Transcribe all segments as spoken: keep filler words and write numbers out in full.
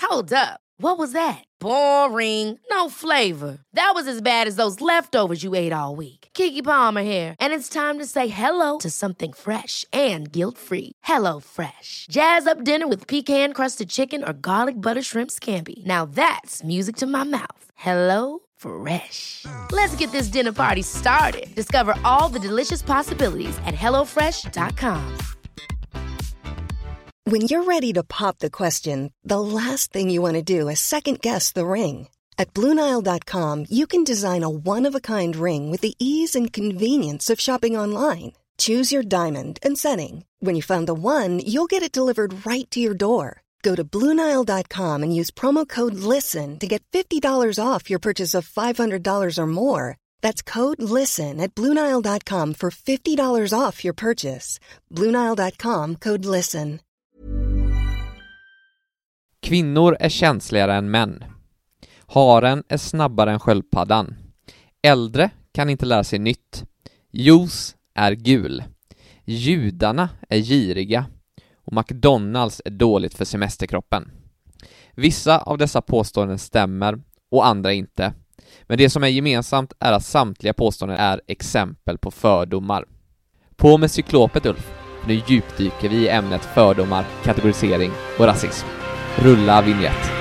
Hold up. What was that? Boring. No flavor. That was as bad as those leftovers you ate all week. Keke Palmer here, and it's time to say hello to something fresh and guilt-free. Hello Fresh. Jazz up dinner with pecan-crusted chicken or garlic butter shrimp scampi. Now that's music to my mouth. Hello Fresh. Let's get this dinner party started. Discover all the delicious possibilities at hello fresh dot com. When you're ready to pop the question, the last thing you want to do is second-guess the ring. At Blue Nile dot com, you can design a one-of-a-kind ring with the ease and convenience of shopping online. Choose your diamond and setting. When you find the one, you'll get it delivered right to your door. Go to Blue Nile dot com and use promo code LISTEN to get fifty dollars off your purchase of five hundred dollars or more. That's code LISTEN at Blue Nile dot com for fifty dollars off your purchase. Blue Nile dot com, code LISTEN. Kvinnor är känsligare än män. Haren är snabbare än sköldpaddan. Äldre kan inte lära sig nytt. Juice är gul. Judarna är giriga. Och McDonalds är dåligt för semesterkroppen. Vissa av dessa påståenden stämmer och andra inte. Men det som är gemensamt är att samtliga påståenden är exempel på fördomar. På med cyklopet, Ulf. Nu djupdyker vi i ämnet fördomar, kategorisering och rasism. Rulla vignett.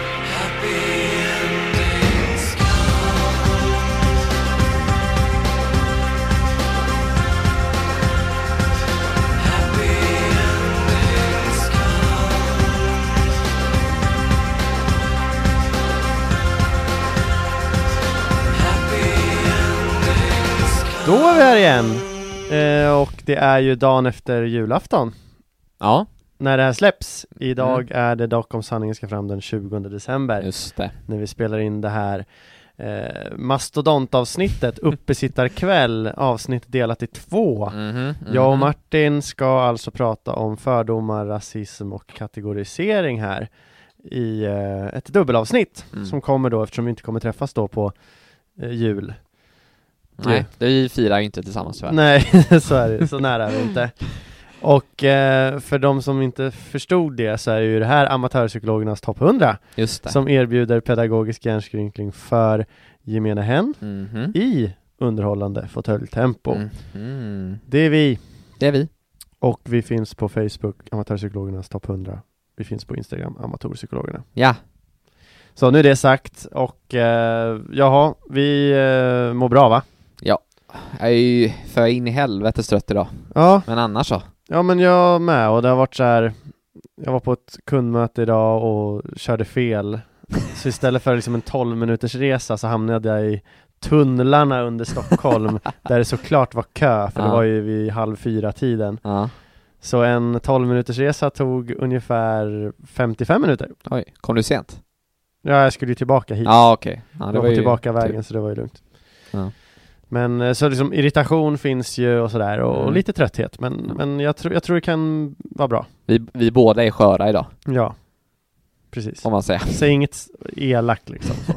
Då är vi här igen. Eh, och det är ju dagen efter julafton. Ja. När det här släpps. Idag Mm. är det dock om sanningen ska fram den tjugonde december. Just det. När vi spelar in det här eh, mastodontavsnittet, uppesittarkväll, avsnitt delat i två. Mm-hmm, mm-hmm. Jag och Martin ska alltså prata om fördomar, rasism och kategorisering här i eh, ett dubbelavsnitt Mm. som kommer då eftersom vi inte kommer träffas då på eh, jul. Nej, det firar ju inte tillsammans tyvärr. Nej, så är det. Så nära är det inte. Och eh, för de som inte förstod det så är ju det här amatörpsykologernas topp hundra. Just det. Som erbjuder pedagogisk hjärnskrynkling för gemene hen Mm-hmm. i underhållande fåtöljtempo. Mm-hmm. Det är vi. Det är vi. Och vi finns på Facebook, amatörpsykologernas topp hundra. Vi finns på Instagram, amatörpsykologerna. Ja. Så nu är det sagt. Och eh, jaha, vi eh, mår bra, va? Ja. Jag är ju för in i helvete trött idag. Ja. Men annars så. Ja, men jag med. Och det har varit så här. Jag var på ett kundmöte idag och körde fel. Så istället för liksom en tolv minuters resa så hamnade jag i tunnlarna under Stockholm. Där det såklart var kö. För Ja. det var ju vid halv fyra tiden. Ja. Så en tolv minuters resa tog ungefär femtiofem minuter. Oj, kom du sent? Ja, jag skulle ju tillbaka hit. Ja, okej. Okay. Ja, jag det var var ju tillbaka typ. vägen så det var ju lugnt. Ja. Men så liksom irritation finns ju och sådär. Och, Mm. och lite trötthet. Men, Ja. men jag, tror jag tror det kan vara bra. Vi, vi båda är sköra idag, Ja, precis. om man säger. Säg inget elakt liksom så.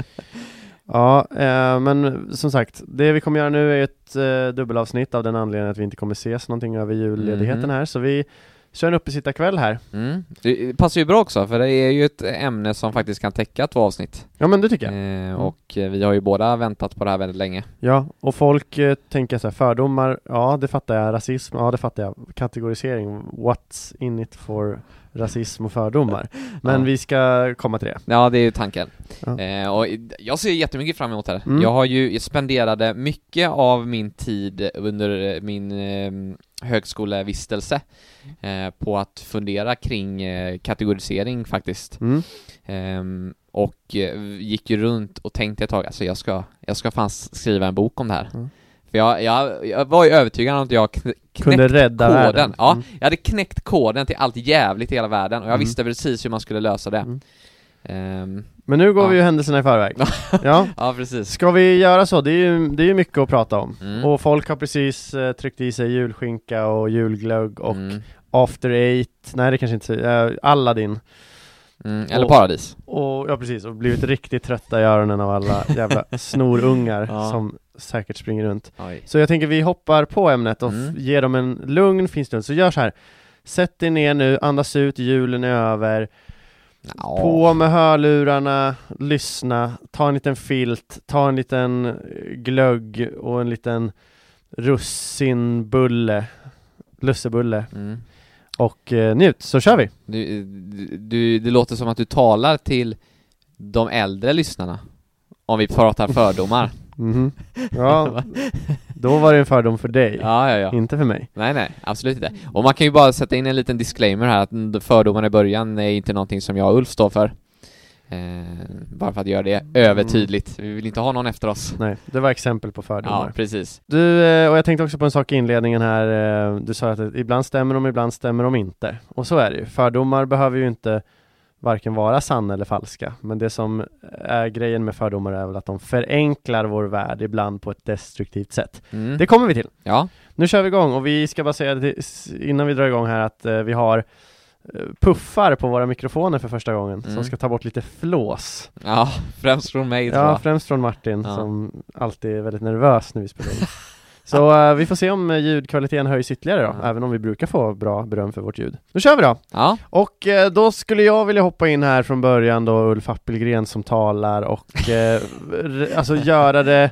Ja, eh, men som sagt, det vi kommer göra nu är ett eh, dubbelavsnitt av den anledningen att vi inte kommer ses någonting över julledigheten Mhm. här. Så vi kör en uppesittarkväll här. Mm. Det passar ju bra också, för det är ju ett ämne som faktiskt kan täcka två avsnitt. Ja, men det tycker jag. Eh, och eh, vi har ju båda väntat på det här väldigt länge. Ja, och folk eh, tänker så här, fördomar, ja det fattar jag, rasism, ja det fattar jag, kategorisering, what's in it for rasism och fördomar. Men Ja. vi ska komma till det. Ja, det är ju tanken. Ja. Eh, och jag ser jättemycket fram emot det här. Mm. Jag har ju jag spenderade mycket av min tid under min eh, högskolevistelse eh, på att fundera kring eh, kategorisering faktiskt. Mm. Ehm, och eh, gick ju runt och tänkte ett tag, alltså jag ska, jag ska fan skriva en bok om det här. Mm. För jag, jag, jag var ju övertygad om att jag kn- Kunde knäckt rädda koden. världen. Ja, Mm. jag hade knäckt koden till allt jävligt i hela världen och jag Mm. visste precis hur man skulle lösa det. Mm. Ehm, Men nu går Ja. vi ju händelserna i förväg. Ja. ja, precis. Ska vi göra så? Det är ju, det är ju mycket att prata om. Mm. Och folk har precis eh, tryckt i sig julskinka och julglögg och Mm. After Eight. Nej, det kanske inte äh, Aladdin. Mm, eller Och- Paradis. Och ja, precis. Och blivit riktigt trötta i öronen av alla jävla snorungar Ja. som säkert springer runt. Oj. Så jag tänker vi hoppar på ämnet och Mm. f- ger dem en lugn fin stund. Så gör så här. Sätt er ner nu, andas ut, julen är över. Ja. På med hörlurarna, lyssna, ta en liten filt, ta en liten glögg och en liten russinbulle, lussebulle Mm. och eh, njut, så kör vi. Du, du, det låter som att du talar till de äldre lyssnarna om vi pratar fördomar. Mhm. Ja, då var det en fördom för dig, Ja, ja, ja. inte för mig. Nej, nej, absolut inte. Och man kan ju bara sätta in en liten disclaimer här, att fördomarna i början är inte någonting som jag och Ulf står för. Eh, bara för att göra det övertydligt. Vi vill inte ha någon efter oss. Nej, det var exempel på fördomar. Ja, precis. Du, eh, och jag tänkte också på en sak i inledningen här. eh, Du sa att det- ibland stämmer de, ibland stämmer de inte. Och så är det ju. Fördomar behöver ju inte varken vara sanna eller falska. Men det som är grejen med fördomar är väl att de förenklar vår värld ibland på ett destruktivt sätt. Mm. Det kommer vi till. Ja. Nu kör vi igång, och vi ska bara säga det, innan vi drar igång här, att eh, vi har eh, puffar på våra mikrofoner för första gången, Mm. som ska ta bort lite flås. Ja, främst från mig tror Ja, jag. främst från Martin, Ja. som alltid är väldigt nervös när vi spelar in. Så eh, vi får se om eh, ljudkvaliteten höjs ytterligare då, Ja. även om vi brukar få bra beröm för vårt ljud. Nu kör vi då! Ja. Och eh, då skulle jag vilja hoppa in här från början då, Ulf Appelgren som talar, och eh, r- alltså göra det,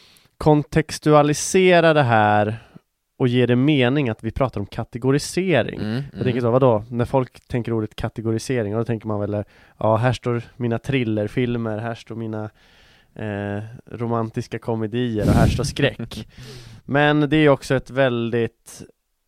kontextualisera det här och ge det mening att vi pratar om kategorisering. Mm, mm. Jag tänker så, vadå? När folk tänker ordet kategorisering, då tänker man väl, ja, här står mina thrillerfilmer, här står mina eh, romantiska komedier och här står skräck. Men det är också ett väldigt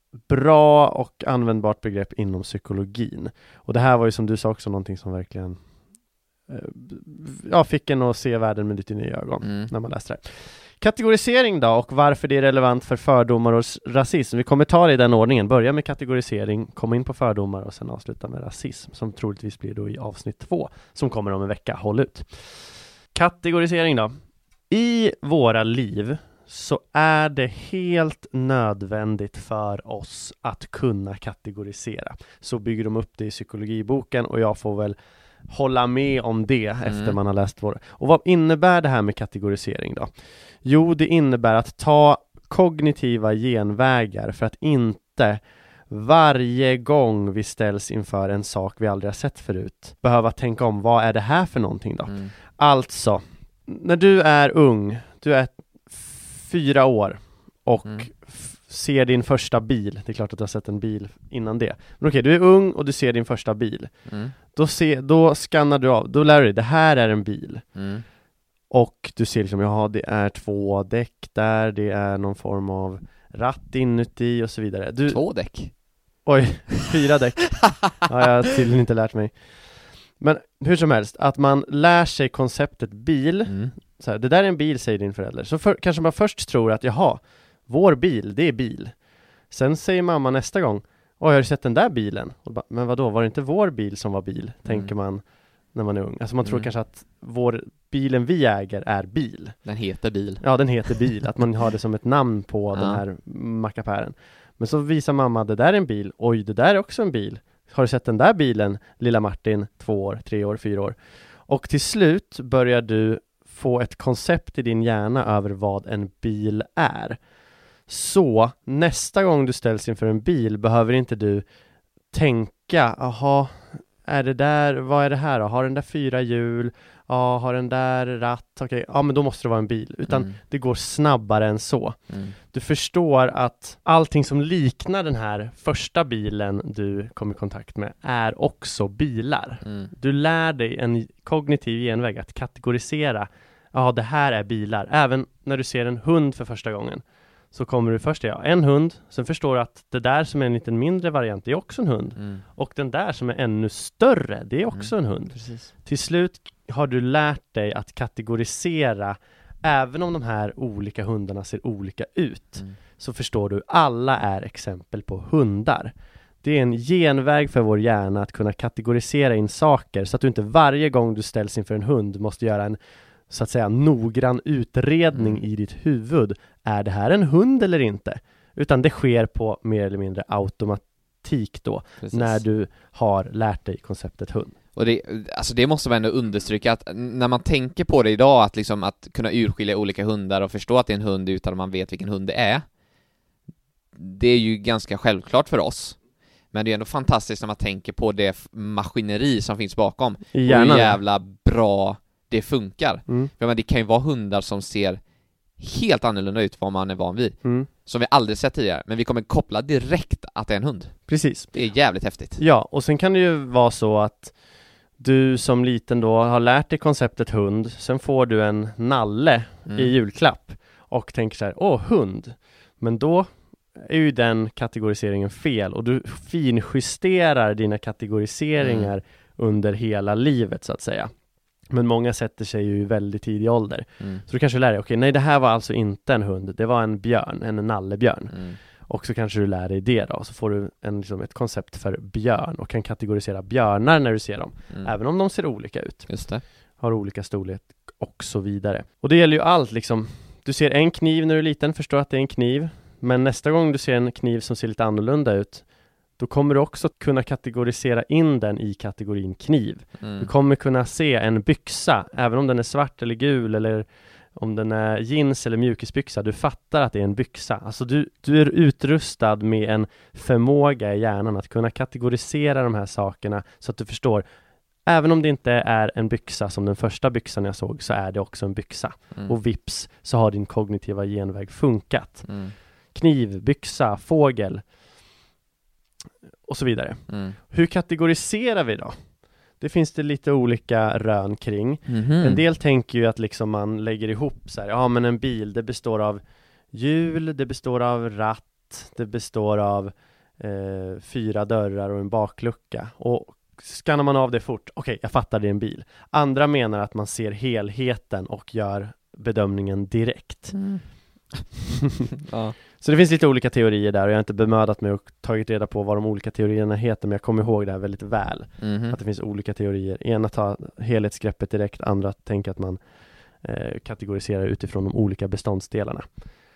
bra och användbart begrepp inom psykologin. Och det här var ju, som du sa, också någonting som verkligen eh, ja, fick en att se världen med lite nya ögon Mm. när man läste det här. Kategorisering då, och varför det är relevant för fördomar och s- rasism. Vi kommer ta det i den ordningen. Börja med kategorisering, komma in på fördomar och sen avsluta med rasism, som troligtvis blir då i avsnitt två, som kommer om en vecka. Håll ut. Kategorisering då. I våra liv så är det helt nödvändigt för oss att kunna kategorisera. Så bygger de upp det i psykologiboken, och jag får väl hålla med om det efter Mm. man har läst våra. Och vad innebär det här med kategorisering då? Jo, det innebär att ta kognitiva genvägar för att inte varje gång vi ställs inför en sak vi aldrig har sett förut behöva tänka om, vad är det här för någonting då? Mm. Alltså, när du är ung, du är fyra år och Mm. f- ser din första bil. Det är klart att du har sett en bil innan det. Men okej, du är ung och du ser din första bil. Mm. Då, se, då skannar du av, då lär du dig, det här är en bil. Mm. Och du ser liksom, ja, det är två däck där, det är någon form av ratt inuti och så vidare. Du, Två däck. Oj, fyra däck. Ja, jag har tydligen inte lärt mig. Men hur som helst, att man lär sig konceptet bil. Mm. Så här, det där är en bil, säger din förälder. Så för, kanske man först tror att, jaha, vår bil, det är bil. Sen säger mamma nästa gång, oj, har du sett den där bilen? Och bara, men vadå, var det inte vår bil som var bil? Tänker man när man är ung. Alltså man tror Mm. kanske att vår, bilen vi äger är bil. Den heter bil. Ja, den heter bil. Att man har det som ett namn på Ja. den här mackapären. Men så visar mamma, det där är en bil. Oj, det där är också en bil. Har du sett den där bilen, lilla Martin? Två år, tre år, fyra år. Och till slut börjar du få ett koncept i din hjärna över vad en bil är. Så nästa gång du ställs inför en bil behöver inte du tänka, aha, är det där, vad är det här då? Har den där fyra hjul? Ja, har den där ratt? Okej, ja, men då måste det vara en bil. Utan Mm. det går snabbare än så. Mm. Du förstår att allting som liknar den här första bilen du kom i kontakt med är också bilar. Mm. Du lär dig en kognitiv genväg att kategorisera. Ja, det här är bilar. Även när du ser en hund för första gången så kommer du först, ja, en hund. Sen förstår du att det där som är en liten mindre variant, det är också en hund. Mm. Och den där som är ännu större, det är också en hund. Precis. Till slut har du lärt dig att kategorisera, även om de här olika hundarna ser olika ut. Mm. Så förstår du, alla är exempel på hundar. Det är en genväg för vår hjärna att kunna kategorisera in saker, så att du inte varje gång du ställs inför en hund måste göra en, så att säga, noggrann utredning Mm. i ditt huvud. Är det här en hund eller inte? Utan det sker på mer eller mindre automatik då, Precis. när du har lärt dig konceptet hund. Och det, alltså det måste man ändå understryka, att när man tänker på det idag, att liksom att kunna urskilja olika hundar och förstå att det är en hund utan att man vet vilken hund det är, det är ju ganska självklart för oss. Men det är ändå fantastiskt när man tänker på det maskineri som finns bakom. I hjärnan. Och hur jävla bra det funkar. Mm. För men det kan ju vara hundar som ser helt annorlunda ut vad man är van vid. Mm. Som vi aldrig sett tidigare. Men vi kommer koppla direkt att det är en hund. Precis. Det är jävligt häftigt. Ja, och sen kan det ju vara så att du som liten då har lärt dig konceptet hund. Sen får du en nalle Mm. i julklapp. Och tänker så här, åh, hund. Men då är ju den kategoriseringen fel. Och du finjusterar dina kategoriseringar Mm. under hela livet så att säga. Men många sätter sig ju i väldigt tidig ålder. Mm. Så du kanske lär dig, okej, nej det här var alltså inte en hund. Det var en björn, en nallebjörn. Mm. Och så kanske du lär dig det då. Så får du en, liksom, ett koncept för björn. Och kan kategorisera björnar när du ser dem. Mm. Även om de ser olika ut. Just det. Har olika storlek och så vidare. Och det gäller ju allt liksom. Du ser en kniv när du är liten, förstår att det är en kniv. Men nästa gång du ser en kniv som ser lite annorlunda ut, då kommer du också kunna kategorisera in den i kategorin kniv. Mm. Du kommer kunna se en byxa, även om den är svart eller gul eller om den är jeans eller mjukisbyxa. Du fattar att det är en byxa. Alltså du, du är utrustad med en förmåga i hjärnan att kunna kategorisera de här sakerna så att du förstår. Även om det inte är en byxa som den första byxan jag såg, så är det också en byxa. Mm. Och vips så har din kognitiva genväg funkat. Mm. Kniv, byxa, fågel och så vidare. Mm. Hur kategoriserar vi då? Det finns det lite olika rön kring. Mm-hmm. En del tänker ju att liksom man lägger ihop så här, ja men en bil, det består av hjul, det består av ratt, det består av eh, fyra dörrar och en baklucka. Och skannar man av det fort, okej, okay, jag fattar, det är en bil. Andra menar att man ser helheten och gör bedömningen direkt. Mm. Ja. Så det finns lite olika teorier där och jag har inte bemödat mig och tagit reda på vad de olika teorierna heter, men jag kommer ihåg det här väldigt väl. Mm-hmm. Att det finns olika teorier. Ena tar helhetsgreppet direkt, andra tänker att man eh, kategoriserar utifrån de olika beståndsdelarna.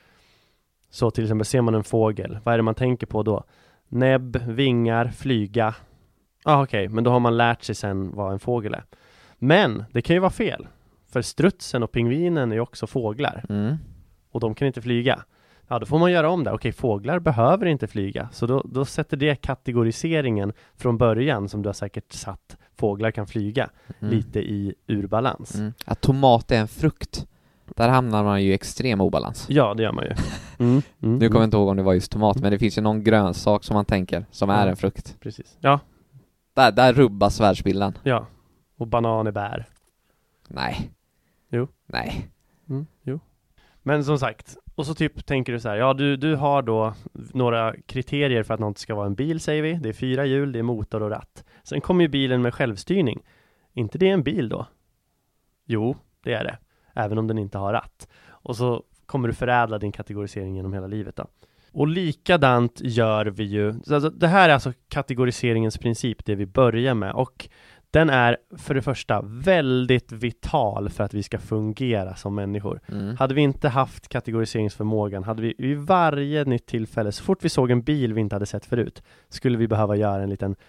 Så till exempel ser man en fågel, vad är det man tänker på då? Näbb, vingar, flyga. Ja ah, okej, okay. Men då har man lärt sig sen vad en fågel är. Men det kan ju vara fel. För strutsen och pingvinen är ju också fåglar. Mm. Och de kan inte flyga. Ja, då får man göra om det. Okej, fåglar behöver inte flyga. Så då, då sätter det kategoriseringen från början, som du har säkert satt, fåglar kan flyga, Mm. lite i urbalans. Mm. Att tomat är en frukt, där hamnar man ju i extrem obalans. Ja, det gör man ju. Mm, mm, Nu kommer jag mm. inte ihåg om det var just tomat, men det finns ju någon grönsak som man tänker som är Ja. en frukt. Precis. Ja, Där, där rubbas världsbilden. ja. Och banan är bär. Nej. Jo. Nej. Mm, jo. Men som sagt, och så typ tänker du så här, ja du, du har då några kriterier för att något ska vara en bil, säger vi. Det är fyra hjul, det är motor och ratt. Sen kommer ju bilen med självstyrning. Inte det en bil då? Jo, det är det. Även om den inte har ratt. Och så kommer du förädla din kategorisering genom hela livet då. Och likadant gör vi ju, alltså det här är alltså kategoriseringens princip, det vi börjar med. Och den är för det första väldigt vital för att vi ska fungera som människor. Mm. Hade vi inte haft kategoriseringsförmågan, hade vi i varje nytt tillfälle, så fort vi såg en bil vi inte hade sett förut, skulle vi behöva göra en liten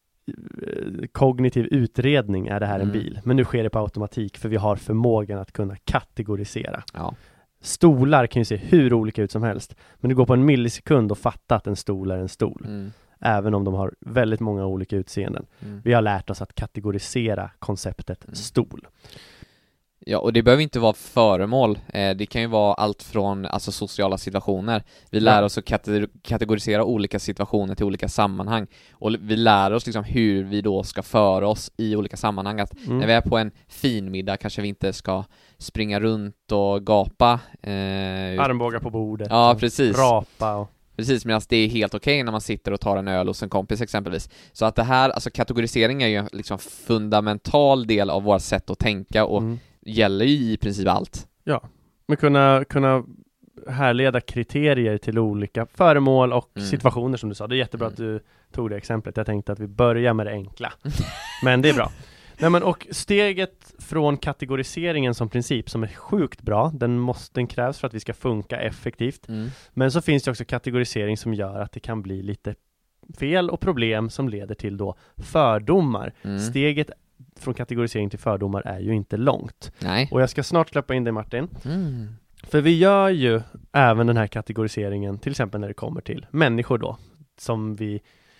eh, kognitiv utredning. Är det här en Mm. bil? Men nu sker det på automatik, för vi har förmågan att kunna kategorisera. Ja. Stolar kan ju se hur olika ut som helst, men det går på en millisekund att fatta att en stol är en stol. Mm. Även om de har väldigt många olika utseenden. Mm. Vi har lärt oss att kategorisera konceptet Mm. stol. Ja, och det behöver inte vara föremål. Eh, det kan ju vara allt från alltså, sociala situationer. Vi lär Ja. oss att kate- kategorisera olika situationer till olika sammanhang. Och vi lär oss liksom hur vi då ska föra oss i olika sammanhang. Att Mm. när vi är på en fin middag kanske vi inte ska springa runt och gapa. Eh, Armbågar på bordet. Ja, och precis. Rapa och... Precis, medan det är helt okej när man sitter och tar en öl hos en kompis exempelvis. Så att det här, alltså kategorisering är ju en liksom fundamental del av vårt sätt att tänka och Mm. gäller ju i princip allt. Ja, men kunna, kunna härleda kriterier till olika föremål och Mm. situationer som du sa. Det är jättebra Mm. att du tog det exemplet. Jag tänkte att vi börjar med det enkla. Men det är bra. Nej, men och steget från kategoriseringen som princip, som är sjukt bra, den, måste, den krävs för att vi ska funka effektivt. Mm. Men så finns det också kategorisering som gör att det kan bli lite fel och problem som leder till då fördomar. Mm. Steget från kategorisering till fördomar är ju inte långt. Nej. Och jag ska snart släppa in dig, Martin. Mm. För vi gör ju även den här kategoriseringen till exempel när det kommer till människor då, som vi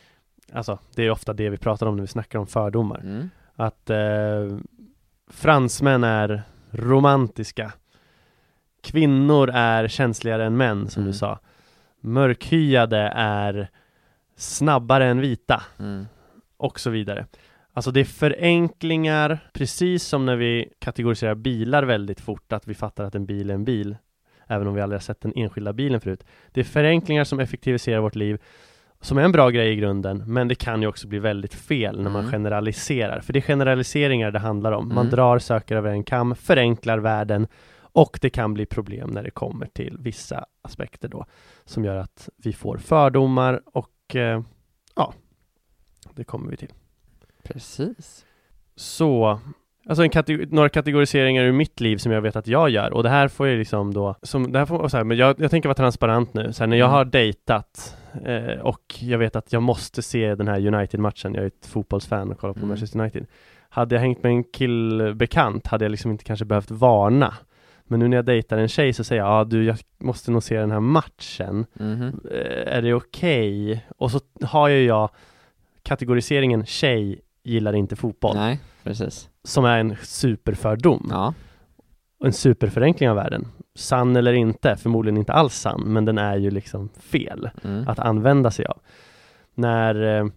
alltså det är ofta det vi pratar om när vi snackar om fördomar. Mm. Att eh, fransmän är romantiska. Kvinnor är känsligare än män, som Mm. du sa. Mörkhyade är snabbare än vita. Mm. Och så vidare. Alltså det är förenklingar, precis som när vi kategoriserar bilar väldigt fort, att vi fattar att en bil är en bil, även om vi aldrig har sett den enskilda bilen förut. Det är förenklingar som effektiviserar vårt liv, som är en bra grej i grunden, men det kan ju också bli väldigt fel när man Mm. generaliserar. För det är generaliseringar det handlar om. Man Mm. drar saker över en kam, förenklar världen, och det kan bli problem när det kommer till vissa aspekter då, som gör att vi får fördomar och eh, ja, det kommer vi till. Precis. Så, alltså en kategor- några kategoriseringar ur mitt liv som jag vet att jag gör, och det här får jag liksom då, som, det här får, så här, men jag, jag tänker vara transparent nu, så här, när jag Mm. har dejtat eh, och jag vet att jag måste se den här United-matchen, jag är ett fotbollsfan och kollar på Mm. Manchester United. Hade jag hängt med en killbekant hade jag liksom inte kanske behövt varna, men nu när jag dejtar en tjej så säger jag, ja du, jag måste nog se den här matchen, Mhm. eh, är det okej? Och så har ju jag kategoriseringen tjej gillar inte fotboll, Nej, precis. som är en superfördom. Ja. En superförenkling av världen. Sann eller inte, förmodligen inte alls sann, men den är ju liksom fel Mm. att använda sig av. När, eh,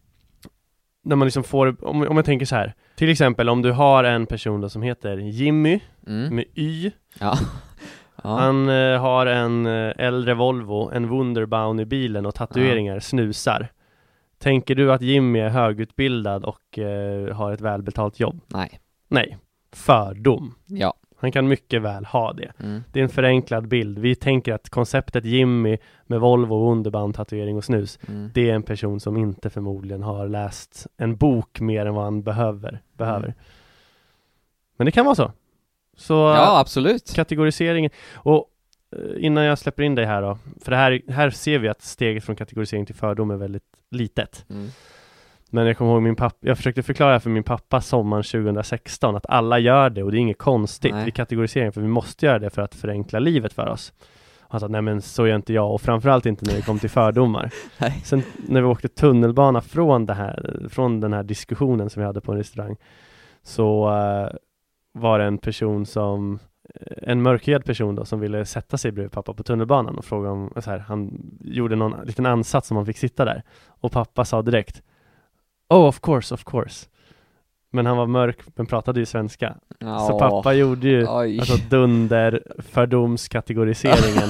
när man liksom får, om, om jag tänker så här, till exempel om du har en person då som heter Jimmy Mm. med Y, Ja. Ja. han eh, har en eh, äldre Volvo, en Wunderbaum i bilen och tatueringar, snusar. Tänker du att Jimmy är högutbildad och eh, har ett välbetalt jobb? Nej. Nej, fördom. Ja. Han kan mycket väl ha det. Mm. Det är en förenklad bild. Vi tänker att konceptet Jimmy med Volvo, Wunderbaum, tatuering och snus, Mm. det är en person som inte förmodligen har läst en bok mer än vad han behöver. behöver. Mm. Men det kan vara så. Så Ja, absolut. kategoriseringen. Och eh, innan jag släpper in dig här då, för det här, här ser vi att steget från kategorisering till fördom är väldigt litet. Mm. Men jag kommer ihåg min pappa, jag försökte förklara för min pappa sommaren tjugohundrasexton att alla gör det och det är inget konstigt Nej. i kategoriseringen, för vi måste göra det för att förenkla livet för oss. Han sa, nej men så gör inte jag, och framförallt inte när det kom till fördomar. Nej. Sen när vi åkte tunnelbana från, det här, från den här diskussionen som vi hade på en restaurang, så uh, var det en person som en mörkhyad person då, som ville sätta sig bredvid pappa på tunnelbanan och fråga om, så här, han gjorde någon liten ansats som han fick sitta där, och pappa sa direkt, oh of course, of course. Men han var mörk men pratade ju svenska. Ja. Så pappa gjorde ju Oj. alltså dunder fördomskategoriseringen.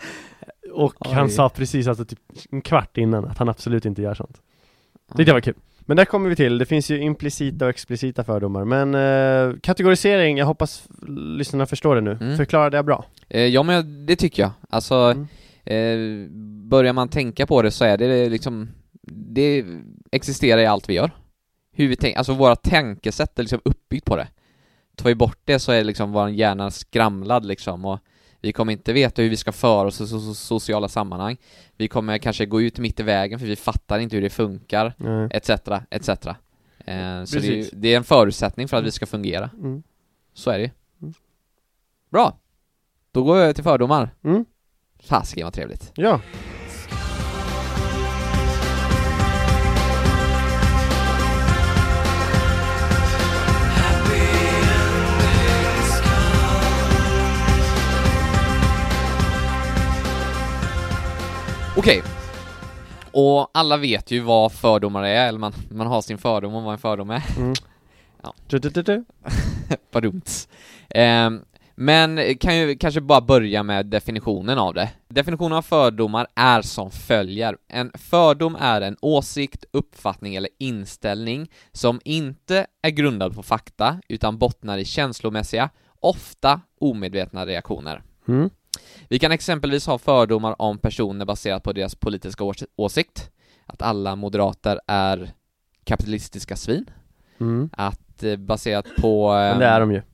Och Oj. han sa precis alltså typ en kvart innan att han absolut inte gör sånt. Det tyckte jag var kul. Men där kommer vi till, det finns ju implicita och explicita fördomar. Men eh, kategorisering, jag hoppas lyssnarna förstår det nu. Mm. Förklarade jag bra? Eh, ja, men det tycker jag. Alltså, Mm. eh, börjar man tänka på det så är det liksom, det existerar i allt vi gör. Hur vi tänker, alltså våra tänkesätt är liksom uppbyggt på det. Tar vi bort det så är liksom vår hjärna skramlad liksom, och vi kommer inte veta hur vi ska föra oss i so- so- sociala sammanhang. Vi kommer kanske gå ut mitt i vägen för vi fattar inte hur det funkar, Nej. etc, et cetera. Eh, så det är, ju- Precis. det är en förutsättning för att vi ska fungera. Mm. Så är det ju. Mm. Bra. Då går jag till fördomar. Mm. Fasiken vad trevligt. Ja. Okej. Och alla vet ju vad fördomar är, eller man, man har sin fördom om vad en fördom är. Mm. Ja. Du, du, du, du. Vad dumt. Ehm, men kan ju kanske bara börja med definitionen av det. Definitionen av fördomar är som följer. En fördom är en åsikt, uppfattning eller inställning som inte är grundad på fakta utan bottnar i känslomässiga, ofta omedvetna reaktioner. Mm. Vi kan exempelvis ha fördomar om personer baserat på deras politiska ås- åsikt. Att alla moderater är kapitalistiska svin. Mm. Att eh, baserat på... Eh, Men det är de ju.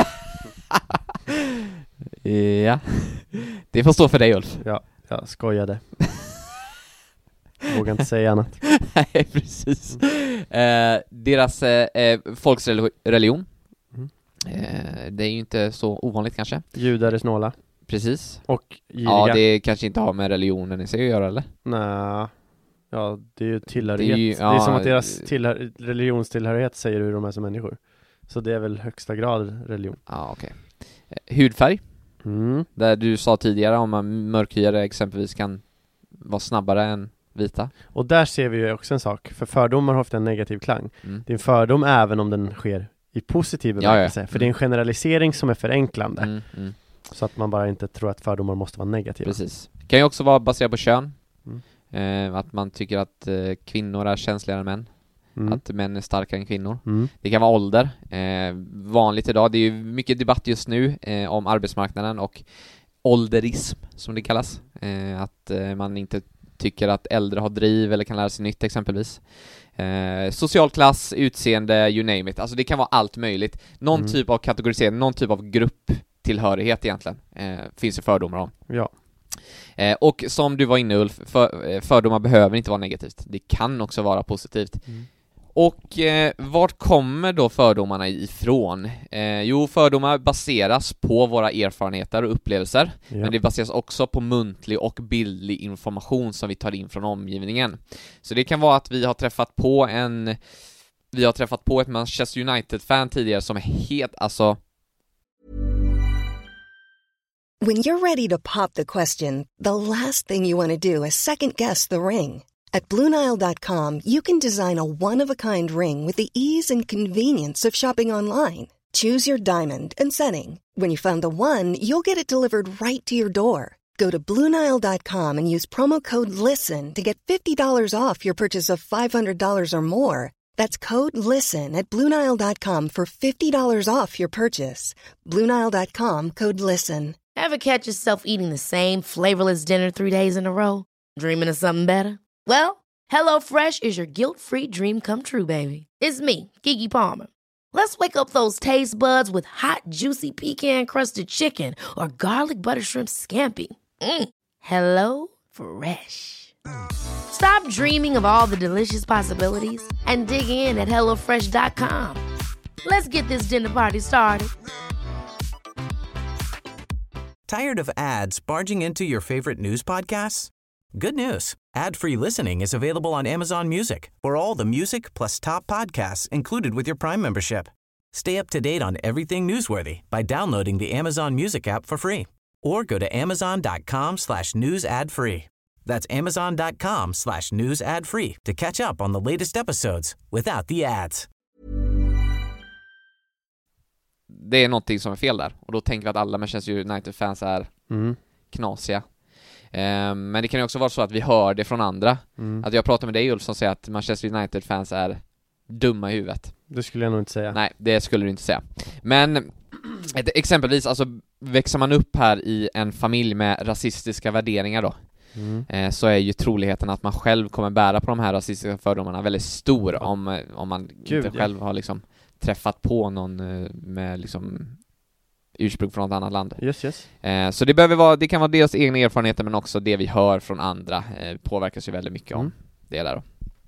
Ja. Det får stå för dig, Ulf. Ja, jag skojade. Vågar inte säga annat. Nej, precis. Eh, deras eh, folksreligion. Mm. Eh, det är ju inte så ovanligt kanske. Judar är snåla. Precis. Och giriga. Ja, det kanske inte har med religionen i sig att göra, eller? Nej. Ja, det är ju tillhörighet. Det är, ju, ja, det är som att deras tillhör, religionstillhörighet säger hur de är som människor. Så det är väl högsta grad religion. Ja, okej. Okay. Hudfärg. Mm. Där du sa tidigare om man mörkhyade exempelvis kan vara snabbare än vita. Och där ser vi ju också en sak. För fördomar har ofta en negativ klang. Mm. Det är en fördom även om den sker i positiv bemärkelse. Ja, ja. För det är en generalisering som är förenklande. Mm, mm. Så att man bara inte tror att fördomar måste vara negativa. Precis. Kan ju också vara baserat på kön. Mm. Eh, att man tycker att eh, kvinnor är känsligare än män. Mm. Att män är starkare än kvinnor. Mm. Det kan vara ålder. Eh, vanligt idag. Det är ju mycket debatt just nu eh, om arbetsmarknaden och ålderism som det kallas. Eh, att eh, man inte tycker att äldre har driv eller kan lära sig nytt exempelvis. Eh, social klass, utseende, you name it. Alltså det kan vara allt möjligt. Någon mm. typ av kategorisering, någon typ av grupptillhörighet egentligen eh, finns det fördomar om. Ja. Eh, och som du var inne Ulf, för, fördomar behöver inte vara negativt. Det kan också vara positivt. Mm. Och eh, vart kommer då fördomarna ifrån? Eh, jo, fördomar baseras på våra erfarenheter och upplevelser. Ja. Men det baseras också på muntlig och bildlig information som vi tar in från omgivningen. Så det kan vara att vi har träffat på en Vi har träffat på ett Manchester United-fan tidigare som är helt, alltså... When you're ready to pop the question, the last thing you want to do is second guess the ring. At Blue Nile dot com, you can design a one-of-a-kind ring with the ease and convenience of shopping online. Choose your diamond and setting. When you find the one, you'll get it delivered right to your door. Go to Blue Nile dot com and use promo code LISTEN to get fifty dollars off your purchase of five hundred dollars or more. That's code LISTEN at Blue Nile dot com for fifty dollars off your purchase. Blue Nile dot com, code LISTEN. Ever catch yourself eating the same flavorless dinner three days in a row? Dreaming of something better? Well, HelloFresh is your guilt-free dream come true, baby. It's me, Keke Palmer. Let's wake up those taste buds with hot, juicy pecan-crusted chicken or garlic butter shrimp scampi. Mm. Hello Fresh. Stop dreaming of all the delicious possibilities and dig in at hello fresh dot com. Let's get this dinner party started. Tired of ads barging into your favorite news podcasts? Good news. Ad-free listening is available on Amazon Music for all the music plus top podcasts included with your Prime membership. Stay up to date on everything newsworthy by downloading the Amazon Music app for free or go to amazon dot com slash news ad free. That's amazon dot com slash news ad free to catch up on the latest episodes without the ads. Det är någonting som är fel där. Och då tänker vi att alla Manchester United-fans är mm. knasiga. Um, men det kan ju också vara så att vi hör det från andra. Mm. Att jag pratar med dig Ulf som säger att Manchester United-fans är dumma i huvudet. Det skulle jag nog inte säga. Nej, det skulle du inte säga. Men ett, exempelvis, alltså växer man upp här i en familj med rasistiska värderingar då, mm. eh, så är ju troligheten att man själv kommer bära på de här rasistiska fördomarna väldigt stor. ja. om, om man Gud, inte ja. själv har liksom träffat på någon eh, med liksom ursprung från något annat land. Yes, yes. Eh, så det behöver vara, det kan vara deras egna erfarenheter men också det vi hör från andra eh, påverkas ju väldigt mycket mm. om det där då.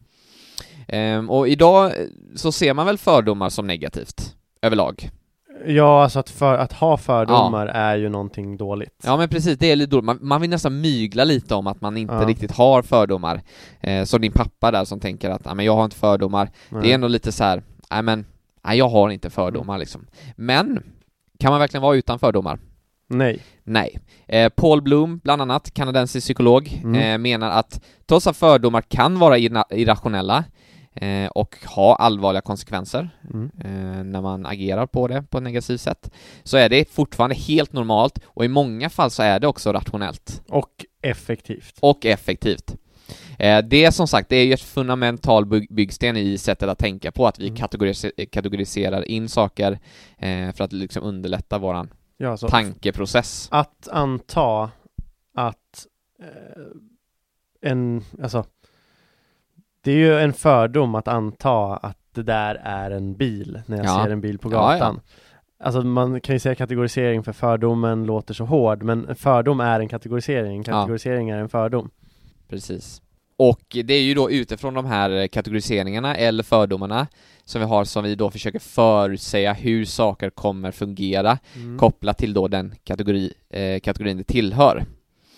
Eh, och idag så ser man väl fördomar som negativt överlag. Ja, alltså att, för, att ha fördomar ja. är ju någonting dåligt. Ja, men precis, det är lite dåligt. Man, man vill nästan mygla lite om att man inte ja. riktigt har fördomar. Eh, som din pappa där som tänker att men jag har inte fördomar. Nej. Det är ändå lite så här, nej men nej, jag har inte fördomar mm. liksom. Men kan man verkligen vara utan fördomar? Nej. Nej. Eh, Paul Bloom, bland annat, kanadensisk psykolog, mm. eh, menar att trots att fördomar kan vara irrationella eh, och ha allvarliga konsekvenser mm. eh, när man agerar på det på ett negativt sätt, så är det fortfarande helt normalt och i många fall så är det också rationellt. Och effektivt. Och effektivt. Eh, det är som sagt, det är ju ett fundamental byg- byggsten i sättet att tänka på, att vi mm. kategoriser- kategoriserar in saker eh, för att liksom underlätta våran ja, så tankeprocess. Att anta att eh, en, alltså det är ju en fördom att anta att det där är en bil när jag ja. ser en bil på gatan. Ja, ja. Alltså man kan ju säga kategorisering för fördomen låter så hård, men fördom är en kategorisering. Kategorisering ja. är en fördom. Precis. Och det är ju då utifrån de här kategoriseringarna eller fördomarna som vi har, som vi då försöker förutsäga hur saker kommer fungera mm. kopplat till då den kategori, eh, kategorin det tillhör.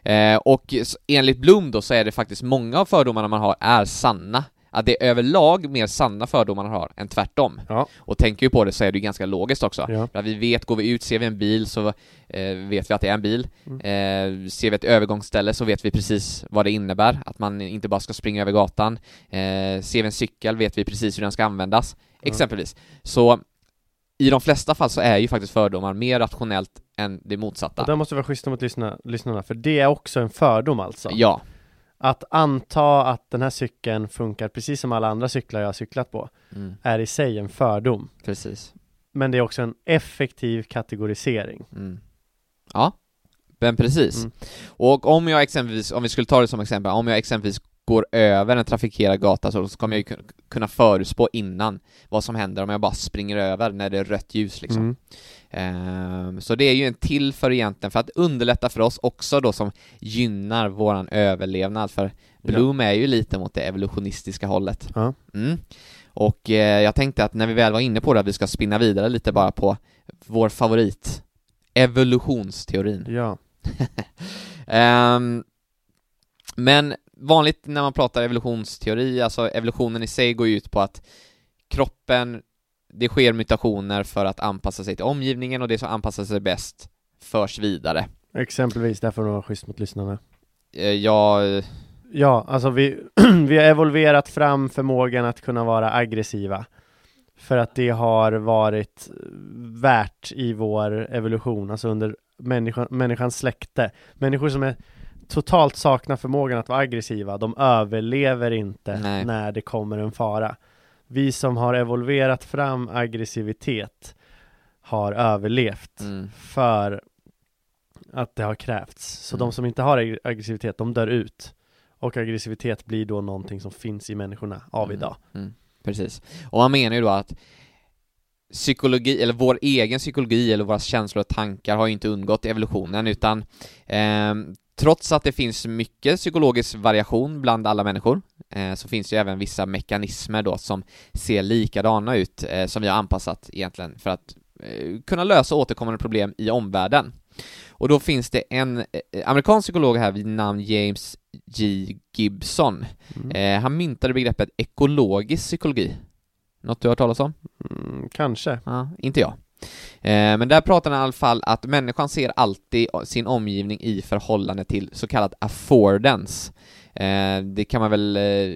Eh, och enligt Bloom då så är det faktiskt många av fördomarna man har är sanna. Att det är överlag mer sanna fördomar man har än tvärtom. Ja. Och tänker vi på det så är det ganska logiskt också. Ja. För att vi vet, går vi ut, ser vi en bil så eh, vet vi att det är en bil. Mm. Eh, ser vi ett övergångsställe så vet vi precis vad det innebär. Att man inte bara ska springa över gatan. Eh, ser vi en cykel vet vi precis hur den ska användas. Ja. Exempelvis. Så i de flesta fall så är ju faktiskt fördomar mer rationellt än det motsatta. Och där måste vi vara schyssta mot lyssna, lyssnarna, för det är också en fördom alltså. Ja. Att anta att den här cykeln funkar precis som alla andra cyklar jag har cyklat på Mm. är i sig en fördom. Precis. Men det är också en effektiv kategorisering. Mm. Ja, men precis. Mm. Och om jag exempelvis, om vi skulle ta det som exempel, om jag exempelvis går över en trafikerad gata så kommer jag ju kunna förutspå innan vad som händer om jag bara springer över när det är rött ljus liksom. Mm. Ehm, så det är ju en till för egentligen för att underlätta för oss också då som gynnar våran överlevnad, för Bloom är ju lite mot det evolutionistiska hållet. Ja. Mm. Och eh, jag tänkte att när vi väl var inne på det att vi ska spinna vidare lite bara på vår favorit, evolutionsteorin. Ja. um, men vanligt när man pratar evolutionsteori, alltså evolutionen i sig går ju ut på att kroppen, det sker mutationer för att anpassa sig till omgivningen och det som anpassar sig bäst förs vidare. Exempelvis, därför var schysst mot lyssnarna. Uh, jag... Ja, alltså vi, vi har evolverat fram förmågan att kunna vara aggressiva. För att det har varit värt i vår evolution, alltså under människan, människans släkte. Människor som är totalt saknar förmågan att vara aggressiva, de överlever inte Nej. när det kommer en fara. Vi som har evolverat fram aggressivitet har överlevt Mm. för att det har krävts. Så Mm. de som inte har ag- aggressivitet, de dör ut. Och aggressivitet blir då någonting som finns i människorna av Mm. idag. Mm. Precis. Och man menar ju då att psykologi, eller vår egen psykologi eller våra känslor och tankar har ju inte undgått evolutionen, utan eh, trots att det finns mycket psykologisk variation bland alla människor eh, så finns det ju även vissa mekanismer då som ser likadana ut eh, som vi har anpassat egentligen för att eh, kunna lösa återkommande problem i omvärlden. Och då finns det en eh, amerikansk psykolog här vid namn James G. Gibson. Mm. Eh, han myntade begreppet ekologisk psykologi. Något du har hört talas om? Mm, kanske. Ja, inte jag. Eh, men där pratar han i alla fall att människan ser alltid sin omgivning i förhållande till så kallad affordance. Eh, det kan man väl eh,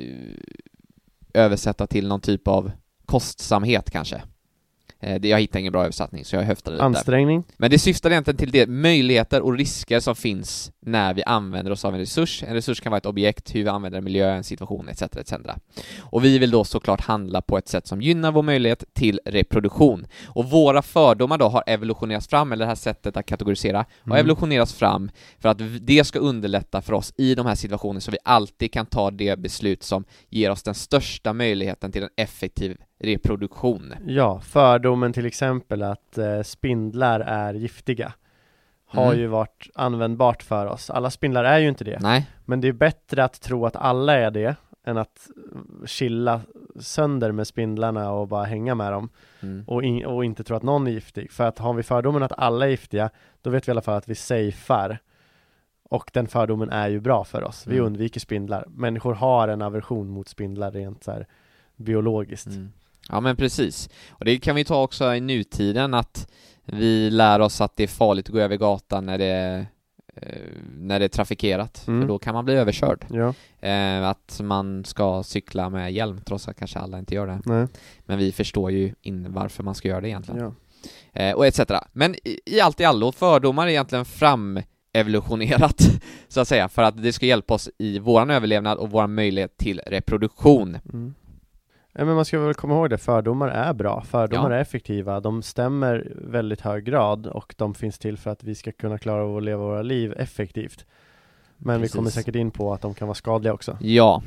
översätta till någon typ av kostsamhet kanske. Eh, det, jag hittar ingen bra översättning så jag höftar lite. Ansträngning. Men det syftar egentligen till det möjligheter och risker som finns när vi använder oss av en resurs. En resurs kan vara ett objekt, hur vi använder miljö, en situation, et cetera et cetera. Och vi vill då såklart handla på ett sätt som gynnar vår möjlighet till reproduktion. Och våra fördomar då har evolutionerats fram, eller det här sättet att kategorisera, har Mm. evolutionerats fram för att det ska underlätta för oss i de här situationerna så vi alltid kan ta det beslut som ger oss den största möjligheten till en effektiv reproduktion. Ja, fördomen till exempel att eh, spindlar är giftiga har Mm. ju varit användbart för oss. Alla spindlar är ju inte det. Nej. Men det är bättre att tro att alla är det än att chilla sönder med spindlarna och bara hänga med dem Mm. och, in, och inte tro att någon är giftig. För att har vi fördomen att alla är giftiga, då vet vi i alla fall att vi safear. Och den fördomen är ju bra för oss. Vi Mm. undviker spindlar. Människor har en aversion mot spindlar rent så här biologiskt. Mm. Ja men precis. Och det kan vi ta också i nutiden, att vi lär oss att det är farligt att gå över gatan när det, eh, när det är trafikerat. Mm. För då kan man bli överkörd. Ja, Eh, att man ska cykla med hjälm, trots att kanske alla inte gör det. nej. Men vi förstår ju in varför man ska göra det egentligen. Ja. Eh, och et cetera. Men i, i allt i allo, fördomar är egentligen fram evolutionerat så att säga, för att det ska hjälpa oss i våran överlevnad och vår möjlighet till reproduktion. Mm. Ja, men man ska väl komma ihåg det, fördomar är bra, fördomar Ja. är effektiva, de stämmer väldigt hög grad och de finns till för att vi ska kunna klara av att leva våra liv effektivt. Men Precis. vi kommer säkert in på att de kan vara skadliga också. Ja.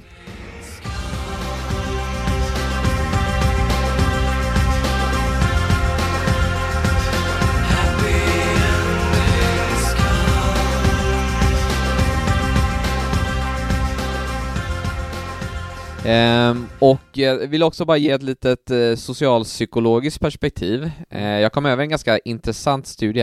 Ehm, och eh, vill också bara ge ett litet eh, socialpsykologiskt perspektiv. Eh, jag kom över en ganska intressant studie här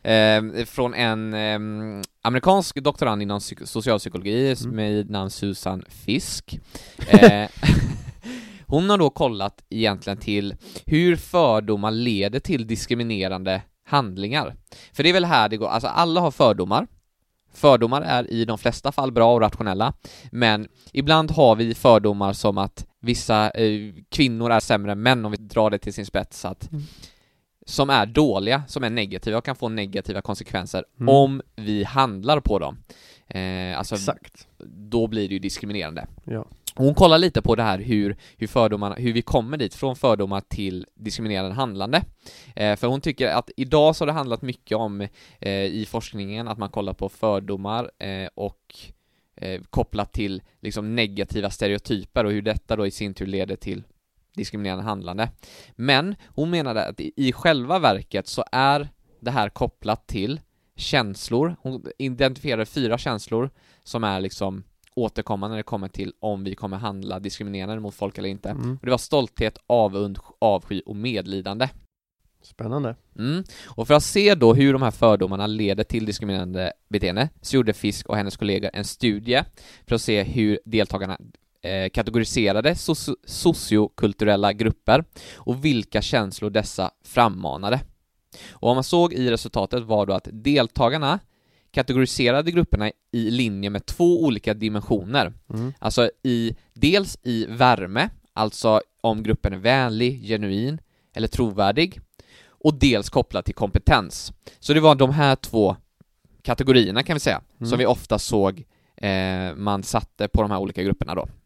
eh, från en eh, amerikansk doktorand inom psyk- socialpsykologi mm. med namn Susan Fisk. Eh, hon har då kollat egentligen till hur fördomar leder till diskriminerande handlingar. För det är väl här det går, alltså alla har fördomar. Fördomar är i de flesta fall bra och rationella, men ibland har vi fördomar som att vissa eh, kvinnor är sämre än män, om vi drar det till sin spets, att, mm. som är dåliga, som är negativa och kan få negativa konsekvenser mm. om vi handlar på dem. Eh, alltså, Exakt. Då blir det ju diskriminerande. Ja. Hon kollar lite på det här hur, hur, fördomarna, hur vi kommer dit från fördomar till diskriminerande handlande. Eh, för hon tycker att idag så har det handlat mycket om eh, i forskningen att man kollar på fördomar eh, och eh, kopplat till liksom negativa stereotyper och hur detta då i sin tur leder till diskriminerande handlande. Men hon menade att i, i själva verket så är det här kopplat till känslor. Hon identifierade fyra känslor som är liksom återkommande när det kommer till om vi kommer handla diskriminerande mot folk eller inte. Mm. Och det var stolthet, avund, avsky och medlidande. Spännande. Mm. Och för att se då hur de här fördomarna leder till diskriminerande beteende så gjorde Fisk och hennes kollegor en studie för att se hur deltagarna eh, kategoriserade soci- sociokulturella grupper och vilka känslor dessa frammanade. Och vad man såg i resultatet var då att deltagarna kategoriserade grupperna i linje med två olika dimensioner. Mm. Alltså i, dels i värme, alltså om gruppen är vänlig, genuin eller trovärdig, och dels kopplat till kompetens. Så det var de här två kategorierna kan vi säga, mm. som vi ofta såg eh, man satte på de här olika grupperna då.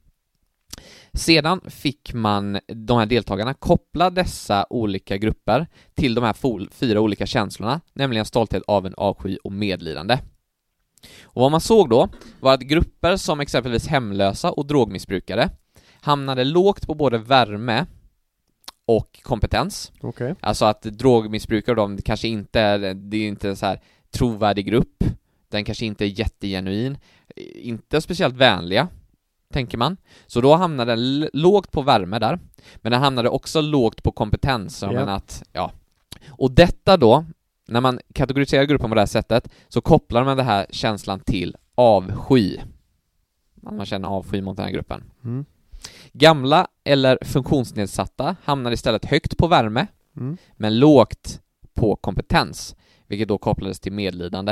Sedan fick man de här deltagarna koppla dessa olika grupper till de här fol- fyra olika känslorna, nämligen stolthet, avund, avsky och medlidande. Och vad man såg då var att grupper som exempelvis hemlösa och drogmissbrukare hamnade lågt på både värme och kompetens. Okay. Alltså att drogmissbrukare, de kanske inte är, det är inte en så här trovärdig grupp, den kanske inte är jättegenuin, inte speciellt vänliga, tänker man. Så då hamnade den l- lågt på värme där. Men den hamnade också lågt på kompetens. Yeah. Men att, ja. Och detta då, när man kategoriserar gruppen på det här sättet, så kopplar man den här känslan till avsky. Man känner avsky mot den här gruppen. Mm. Gamla eller funktionsnedsatta hamnade istället högt på värme, mm. men lågt på kompetens, vilket då kopplades till medlidande.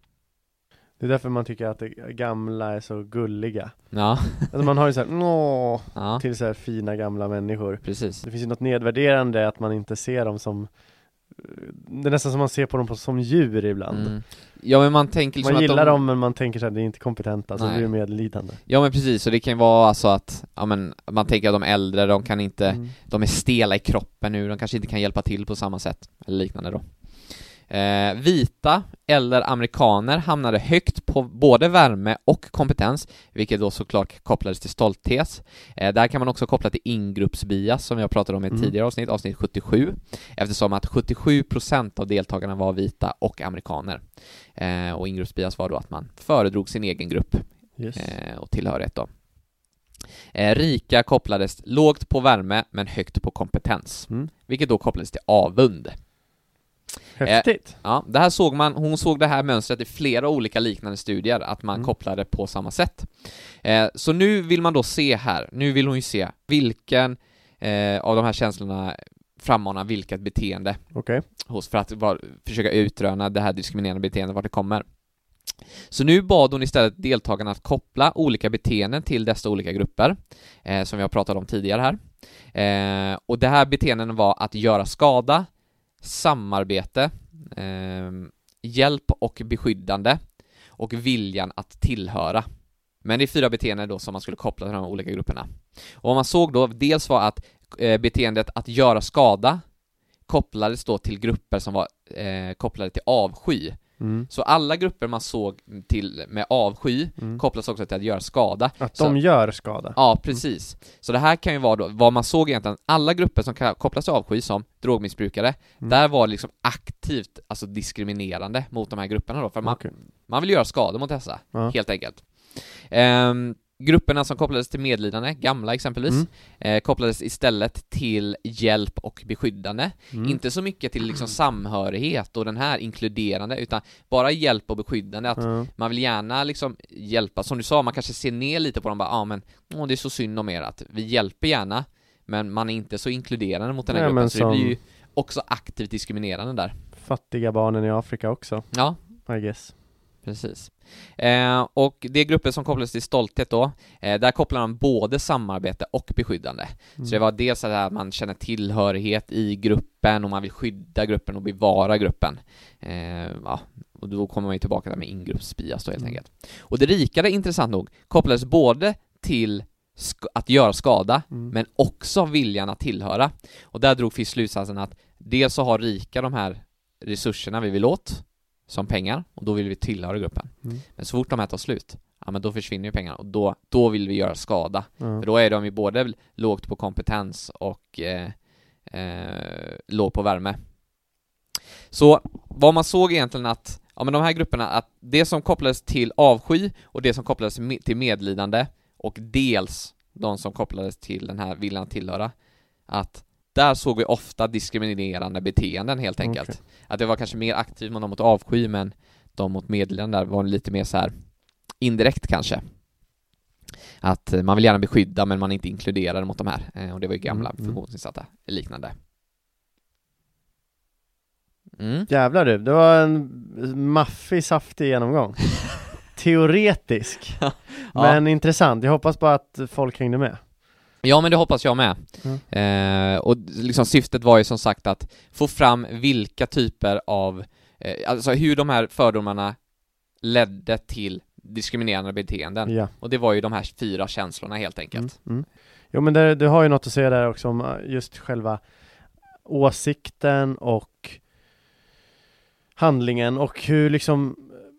Det är därför man tycker att det gamla är så gulliga. Ja. Alltså man har ju så här, nå, ja. till så här fina gamla människor. Precis. Det finns ju något nedvärderande att man inte ser dem som, det är nästan som man ser på dem på, som djur ibland. Mm. Ja, men man tänker liksom man gillar att de... dem, men man tänker så här, det är inte kompetenta, så det är medlidande. Ja, men precis, och det kan ju vara alltså att ja, men, man tänker att de äldre, de kan inte, mm. de är stela i kroppen nu, de kanske inte kan hjälpa till på samma sätt, eller liknande då. Eh, vita eller amerikaner hamnade högt på både värme och kompetens, vilket då såklart kopplades till stolthet. Eh, där kan man också koppla till ingruppsbias som jag pratade om i ett mm. tidigare avsnitt, avsnitt sjuttiosju, eftersom att sjuttiosju procent av deltagarna var vita och amerikaner. Eh, och ingruppsbias var då att man föredrog sin egen grupp yes. eh, och tillhörighet då. Eh, rika kopplades lågt på värme men högt på kompetens, mm. vilket då kopplades till avund. Häftigt. Eh, ja, det här såg man, hon såg det här mönstret i flera olika liknande studier, att man mm. kopplade på samma sätt. Eh, så nu vill man då se här, nu vill hon ju se vilken eh, av de här känslorna frammanar vilket beteende okay. hos, för att var, försöka utröna det här diskriminerande beteendet, vart det kommer. Så nu bad hon istället deltagarna att koppla olika beteenden till dessa olika grupper, eh, som vi har pratat om tidigare här. Eh, och det här beteenden var att göra skada, samarbete, eh, hjälp och beskyddande och viljan att tillhöra. Men det är fyra beteenden då som man skulle koppla till de här olika grupperna. Och vad man såg då dels var att eh, beteendet att göra skada kopplades då till grupper som var eh, kopplade till avsky. Mm. Så alla grupper man såg till med avsky mm. kopplas också till att göra skada. Att så, de gör skada. Ja, precis. Mm. Så det här kan ju vara då, vad man såg egentligen, alla grupper som kan kopplas till avsky som drogmissbrukare, mm. där var det liksom aktivt, alltså diskriminerande mot de här grupperna då, för man, okay. man vill göra skada mot dessa, uh-huh. helt enkelt. Um, grupperna som kopplades till medlidande, gamla exempelvis, Mm. eh, kopplades istället till hjälp och beskyddande. Mm. Inte så mycket till liksom samhörighet och den här inkluderande, utan bara hjälp och beskyddande. Att Ja. man vill gärna liksom hjälpa, som du sa, man kanske ser ner lite på dem, bara, ja ah, men åh, det är så synd om er, att vi hjälper gärna, men man är inte så inkluderande mot den här Ja, gruppen, men så som- det blir ju också aktivt diskriminerande där. Fattiga barnen i Afrika också, Ja, I guess. precis. Eh, och det är grupper som kopplades till stolthet då. Eh, där kopplar man både samarbete och beskyddande. Mm. Så det var dels så att man känner tillhörighet i gruppen och man vill skydda gruppen och bevara gruppen. Eh, ja, och då kommer man ju tillbaka där med ingruppsbias då helt Mm. enkelt. Och det rikare, intressant nog, kopplades både till sk- att göra skada, Mm. men också viljan att tillhöra. Och där drog Fisk slutsatsen att dels så har rika de här resurserna vi vill åt, som pengar, och då vill vi tillhöra gruppen. Mm. Men så fort de här tar slut, ja men då försvinner ju pengarna, och då, då vill vi göra skada. Ja. För då är de ju både lågt på kompetens och eh, eh, låg på värme. Så vad man såg egentligen att, ja men de här grupperna, att det som kopplades till avsky och det som kopplades me- till medlidande, och dels de som kopplades till den här viljan att tillhöra, att där såg vi ofta diskriminerande beteenden helt enkelt. Okej. Att det var kanske mer aktivt mot dem mot avsky, men de mot medlidande där var lite mer så här indirekt kanske. Att man vill gärna beskydda, men man är inte inkluderad mot de här. Eh, och det var ju gamla Mm, mm. funktionsnedsatta liknande. Mm. Jävlar du, det var en maffig, saftig genomgång. Teoretisk, Ja. men intressant. Jag hoppas bara att folk hängde med. Ja, men det hoppas jag med. Mm. Eh, och liksom syftet var ju som sagt att få fram vilka typer av, eh, alltså hur de här fördomarna ledde till diskriminerande beteenden. Ja. Och det var ju de här fyra känslorna helt enkelt. Mm. Mm. Jo, men det, du har ju något att säga där också om just själva åsikten och handlingen och hur liksom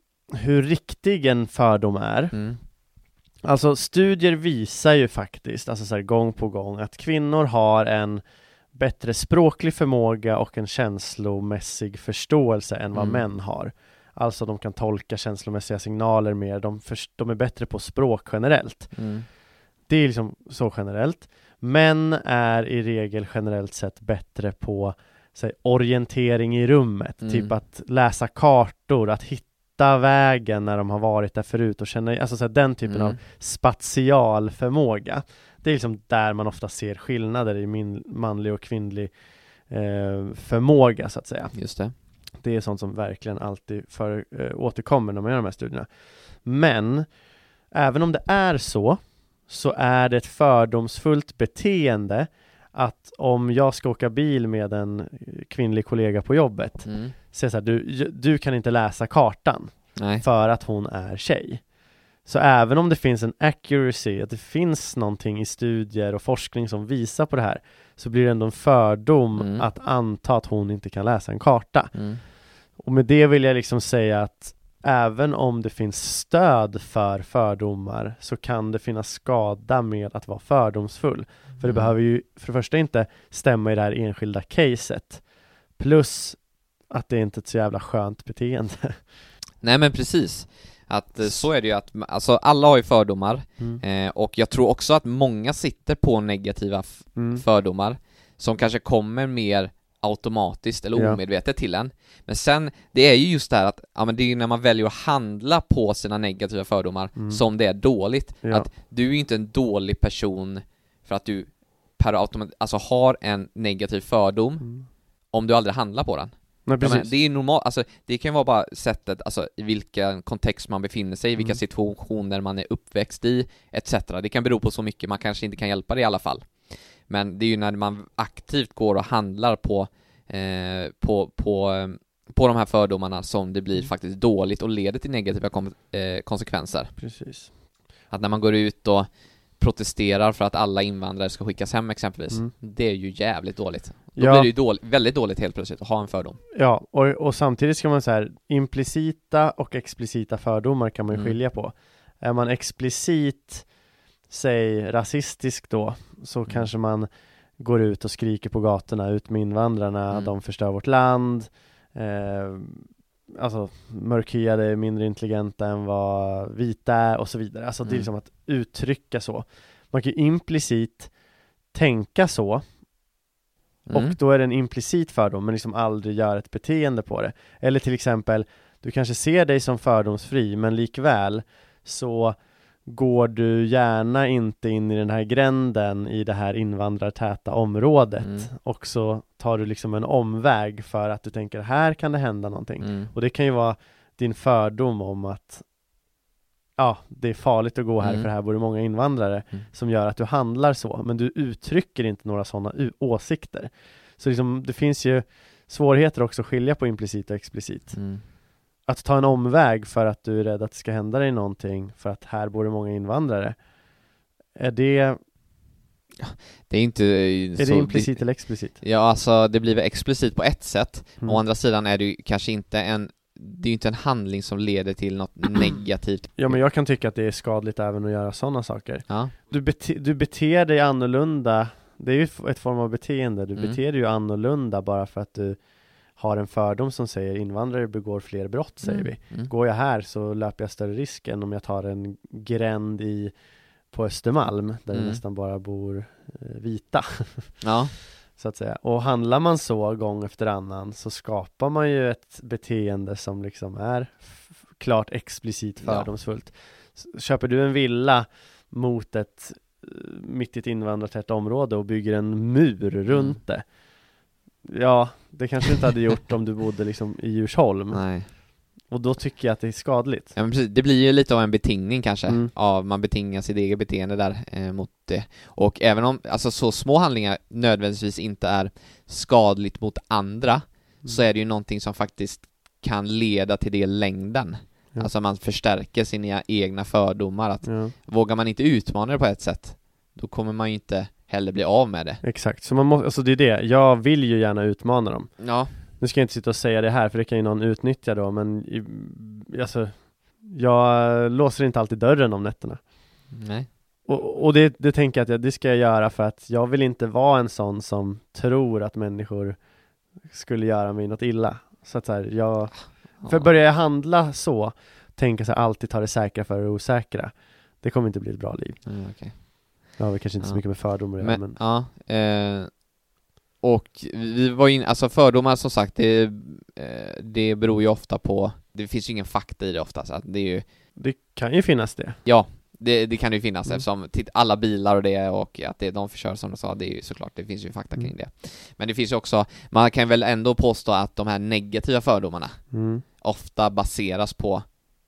hur riktig en fördom är. Mm. Alltså studier visar ju faktiskt, alltså så här, gång på gång, att kvinnor har en bättre språklig förmåga och en känslomässig förståelse än vad Mm. män har. Alltså de kan tolka känslomässiga signaler mer, de, först- de är bättre på språk generellt. Mm. Det är liksom så generellt. Män är i regel generellt sett bättre på säg, orientering i rummet. Mm. Typ att läsa kartor, att hitta vägen när de har varit där förut och känna, alltså så här, den typen Mm. av spatial förmåga. Det är liksom där man ofta ser skillnader i min manlig och kvinnlig eh, förmåga så att säga. Just det. Det är sånt som verkligen alltid för, äh, återkommer när man gör de här studierna. Men även om det är så, så är det ett fördomsfullt beteende att om jag ska åka bil med en kvinnlig kollega på jobbet, Mm. säger så här, du, du kan inte läsa kartan Nej. för att hon är tjej. Så även om det finns en accuracy, att det finns någonting i studier och forskning som visar på det här, så blir det ändå en fördom Mm. att anta att hon inte kan läsa en karta. Mm. Och med det vill jag liksom säga att även om det finns stöd för fördomar så kan det finnas skada med att vara fördomsfull. För det Mm. behöver ju för det första inte stämma i det här enskilda caset. Plus att det är inte ett så jävla skönt beteende. Nej, men precis. Att eh, så är det ju, att alltså alla har ju fördomar, Mm. eh, och jag tror också att många sitter på negativa f- Mm. fördomar som kanske kommer mer automatiskt eller Ja. omedvetet till en. Men sen, det är ju just det här att ja, men det är ju när man väljer att handla på sina negativa fördomar Mm. som det är dåligt. Ja. Att du är ju inte en dålig person för att du per automat alltså har en negativ fördom Mm. om du aldrig handlar på den. Nej, Ja, precis. men det är normalt, alltså det kan vara bara sättet, alltså i vilken kontext man befinner sig, i vilka Mm. situationer man är uppväxt i, et cetera. Det kan bero på så mycket, man kanske inte kan hjälpa det i alla fall. Men det är ju när man aktivt går och handlar på eh, på, på, eh, på de här fördomarna som det blir faktiskt dåligt och leder till negativa kom- eh, konsekvenser. Precis. Att när man går ut och protesterar för att alla invandrare ska skickas hem exempelvis, Mm. det är ju jävligt dåligt. Då Ja. blir det ju dåligt, väldigt dåligt helt plötsligt att ha en fördom. Ja, och, och samtidigt ska man säga implicita och explicita fördomar kan man ju Mm. skilja på. Är man explicit, säg rasistisk då, så Mm. kanske man går ut och skriker på gatorna, ut med invandrarna, Mm. de förstör vårt land, eh, alltså mörkhyade är mindre intelligenta än vad vita är och så vidare. Alltså mm. det är liksom att uttrycka så. Man kan ju implicit tänka så mm. och då är det en implicit fördom men liksom aldrig göra ett beteende på det. Eller till exempel, du kanske ser dig som fördomsfri men likväl så går du gärna inte in i den här gränden i det här invandrartäta området mm. och så tar du liksom en omväg för att du tänker här kan det hända någonting. Mm. Och det kan ju vara din fördom om att ja, det är farligt att gå här mm. för här bor det många invandrare mm. som gör att du handlar så. Men du uttrycker inte några sådana u- åsikter. Så liksom, det finns ju svårigheter också att skilja på implicit och explicit. Mm. Att ta en omväg för att du är rädd att det ska hända dig någonting för att här bor det många invandrare. Är det... Ja, det är inte... Är så, det implicit det, eller explicit? Ja, alltså det blir väl explicit på ett sätt. Mm. Å andra sidan är det ju kanske inte en... Det är ju inte en handling som leder till något negativt. Ja, men jag kan tycka att det är skadligt även att göra sådana saker. Ja. Du, bete, du beter dig annorlunda. Det är ju ett form av beteende. Du mm. beter dig ju annorlunda bara för att du har en fördom som säger invandrare begår fler brott, säger mm. vi. Mm. Går jag här så löper jag större risk än om jag tar en gränd i, på Östermalm där mm. det nästan bara bor eh, vita. Ja. Så att säga. Och handlar man så gång efter annan så skapar man ju ett beteende som liksom är f- klart explicit fördomsfullt. Ja. Köper du en villa mot ett mitt i ett invandrartätt område och bygger en mur mm. runt det. Ja, det kanske inte hade gjort om du bodde liksom i Djursholm. Nej. Och då tycker jag att det är skadligt. Ja, men precis. Det blir ju lite av en betingning kanske. Mm. Av man betingar sitt eget beteende där eh, mot det. Och även om alltså, så små handlingar nödvändigtvis inte är skadligt mot andra mm. så är det ju någonting som faktiskt kan leda till det i längden. Ja. Alltså man förstärker sina egna fördomar. Att ja. Vågar man inte utmana det på ett sätt, då kommer man ju inte heller bli av med det. Exakt, så man måste, alltså det är det. Jag vill ju gärna utmana dem. Ja. Nu ska jag inte sitta och säga det här för det kan ju någon utnyttja då, men alltså, jag låser inte alltid dörren om nätterna. Nej. Och, och det, det tänker jag att jag, det ska jag göra för att jag vill inte vara en sån som tror att människor skulle göra mig något illa. Så att så här, jag, för börjar jag handla så, tänka så här, alltid ta det säkra för det osäkra. Det kommer inte bli ett bra liv. Mm, okay. Jag har kanske inte ja. så mycket med fördomar. Men, men... Ja, eh, och vi var in, alltså fördomar som sagt, det, eh, det beror ju ofta på, det finns ju ingen fakta i det ofta, så att det är ju... Det kan ju finnas det. Ja, det, det kan ju finnas mm. eftersom titt, alla bilar och det och att det de försör som du sa, det är ju såklart, det finns ju fakta kring mm. det. Men det finns ju också, man kan väl ändå påstå att de här negativa fördomarna mm. ofta baseras på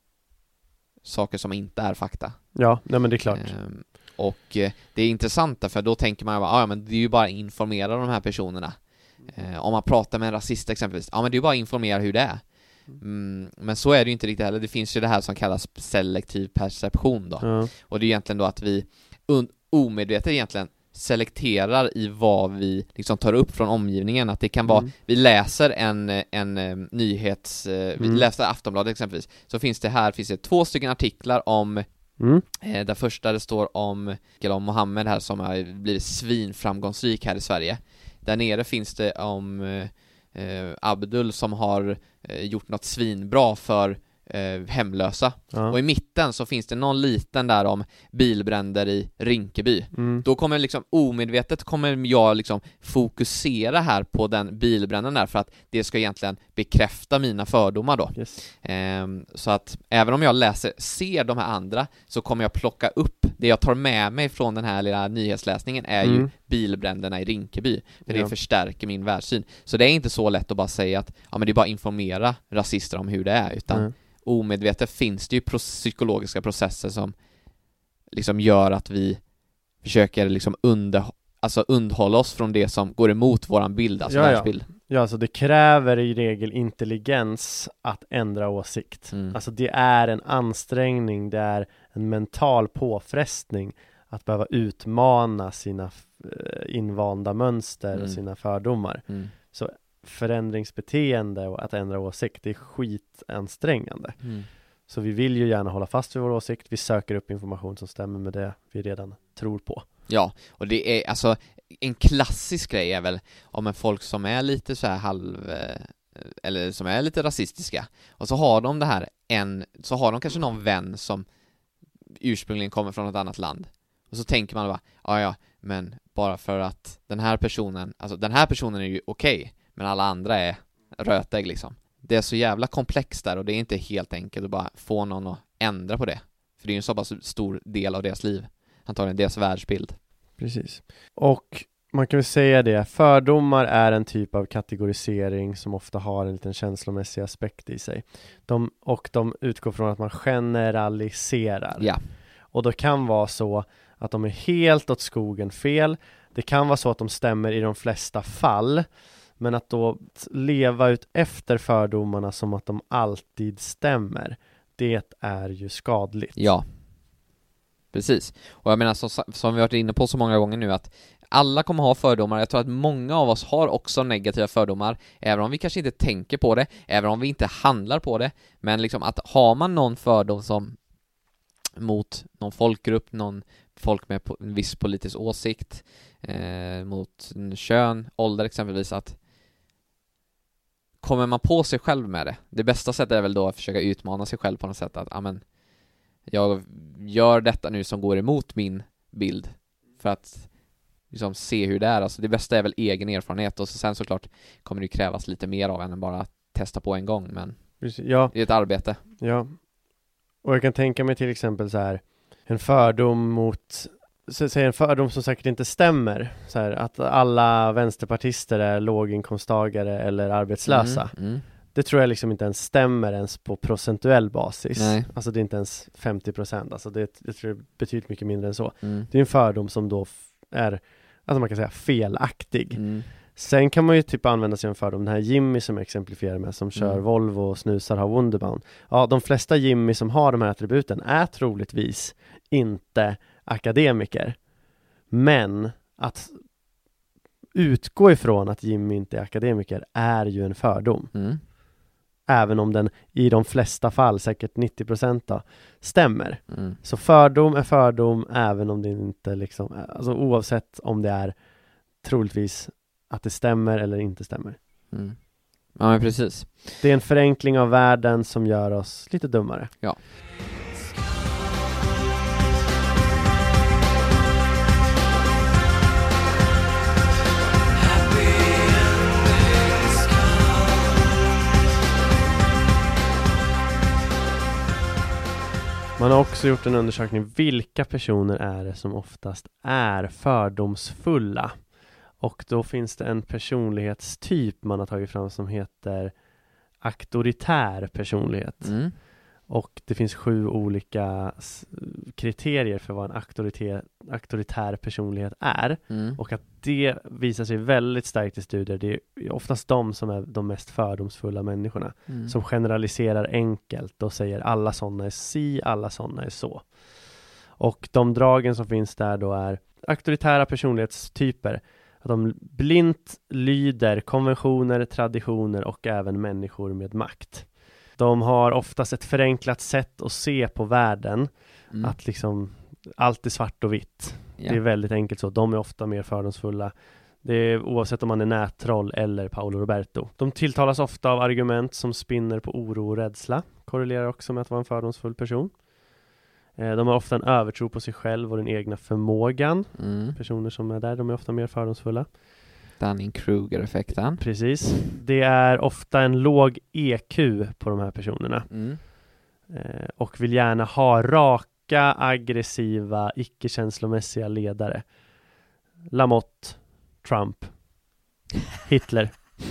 saker som inte är fakta. Ja, nej men det är klart. Ehm, och eh, det är intressant för då tänker man ju bara, ja men det är ju bara att informera de här personerna. Ehm, om man pratar med en rasist exempelvis, ja men det är ju bara att informera hur det är. Mm, men så är det ju inte riktigt heller. Det finns ju det här som kallas selektiv perception då. Mm. Och det är egentligen då att vi un- omedvetet egentligen selekterar i vad vi liksom tar upp från omgivningen. Att det kan vara, mm. vi läser en, en, en nyhets, mm. vi läser Aftonbladet exempelvis, så finns det här finns det två stycken artiklar om mm. eh, där första det står om, om Mohammed här som har blivit svinframgångsrik här i Sverige. Där nere finns det om eh, Abdul som har eh, gjort något svinbra för eh, hemlösa. Ja. Och i mitten så finns det någon liten där om bilbränder i Rinkeby. Mm. Då kommer liksom omedvetet kommer jag liksom fokusera här på den bilbränden där för att det ska egentligen bekräfta mina fördomar då. Yes. Eh, så att även om jag läser, ser de här andra så kommer jag plocka upp det jag tar med mig från den här lilla nyhetsläsningen är mm. ju bilbränderna i Rinkeby. För ja. Det förstärker min världssyn. Så det är inte så lätt att bara säga att ja, men det är bara informera rasister om hur det är utan mm. omedvetet finns det ju pro- psykologiska processer som liksom gör att vi försöker liksom under, alltså undhålla oss från det som går emot våran bild, alltså ja, världsbild. Ja. ja, alltså det kräver i regel intelligens att ändra åsikt. Mm. Alltså det är en ansträngning, det är en mental påfrestning att behöva utmana sina invanda mönster mm. och sina fördomar. Mm. Så förändringsbeteende och att ändra åsikt, det är skitansträngande. Mm. Så vi vill ju gärna hålla fast vid vår åsikt. Vi söker upp information som stämmer med det vi redan tror på. Ja, och det är alltså en klassisk grej är väl om en folk som är lite så här halv eh, eller som är lite rasistiska, och så har de det här en, så har de kanske någon vän som ursprungligen kommer från ett annat land, och så tänker man bara, ja ja, men bara för att den här personen, alltså den här personen är ju okej, men alla andra är rötägg liksom. Det är så jävla komplext där, och det är inte helt enkelt att bara få någon att ändra på det, för det är ju en så pass stor del av deras liv, antagligen deras världsbild. Precis. Och man kan väl säga det, fördomar är en typ av kategorisering som ofta har en liten känslomässig aspekt i sig. De, och de utgår från att man generaliserar. Ja. Och det kan vara så att de är helt åt skogen fel. Det kan vara så att de stämmer i de flesta fall. Men att då leva ut efter fördomarna som att de alltid stämmer, det är ju skadligt. Ja. Precis. Och jag menar, som, som vi har varit inne på så många gånger nu, att alla kommer ha fördomar. Jag tror att många av oss har också negativa fördomar, även om vi kanske inte tänker på det, även om vi inte handlar på det. Men liksom att har man någon fördom som mot någon folkgrupp, någon folk med en viss politisk åsikt, eh, mot kön, ålder exempelvis, att kommer man på sig själv med det, det bästa sättet är väl då att försöka utmana sig själv på något sätt, att amen, jag gör detta nu som går emot min bild, för att liksom se hur det är. Alltså det bästa är väl egen erfarenhet, och så sen såklart kommer det krävas lite mer av en än bara testa på en gång, men ja. Det är ett arbete. Ja, och jag kan tänka mig till exempel så här, en fördom mot, så säger en fördom som säkert inte stämmer, så här, att alla vänsterpartister är låginkomsttagare eller arbetslösa. Mm, mm. Det tror jag liksom inte ens stämmer ens på procentuell basis. Nej. Alltså det är inte ens femtio procent. Alltså det, jag tror det är betydligt mycket mindre än så. Mm. Det är en fördom som då f- är, alltså man kan säga, felaktig. Mm. Sen kan man ju typ använda sig av en fördom. Den här Jimmy som jag exemplifierar med, som kör Mm. Volvo och snusar, har Wunderbaum. Ja, de flesta Jimmy som har de här attributen är troligtvis inte akademiker. Men att utgå ifrån att Jimmy inte är akademiker är ju en fördom. Mm. Även om den i de flesta fall, säkert nittio procent då, stämmer. Mm. Så fördom är fördom även om det inte liksom, alltså oavsett om det är troligtvis att det stämmer eller inte stämmer. Mm. Ja, men precis. Det är en förenkling av världen som gör oss lite dummare. Ja. Man har också gjort en undersökning, vilka personer är det som oftast är fördomsfulla? Och då finns det en personlighetstyp man har tagit fram som heter auktoritär personlighet. Mm. Och det finns sju olika s- kriterier för vad en auktorité- auktoritär personlighet är. Mm. Och att det visar sig väldigt starkt i studier. Det är oftast de som är de mest fördomsfulla människorna. Mm. Som generaliserar enkelt och säger alla sådana är si, alla sådana är så. Och de dragen som finns där då är auktoritära personlighetstyper. Att de blint lyder konventioner, traditioner och även människor med makt. De har oftast ett förenklat sätt att se på världen. Mm. Att liksom allt är svart och vitt. Ja. Det är väldigt enkelt så. De är ofta mer fördomsfulla. Det är oavsett om man är nättroll eller Paolo Roberto. De tilltalas ofta av argument som spinner på oro och rädsla. Korrelerar också med att vara en fördomsfull person. Eh, De har ofta en övertro på sig själv och den egna förmågan. Mm. Personer som är där, de är ofta mer fördomsfulla. Dunning-Kruger-effekten. Precis. Det är ofta en låg E Q på de här personerna. Mm. Eh, och vill gärna ha raka, aggressiva, icke-känslomässiga ledare. Lamotte, Trump, Hitler.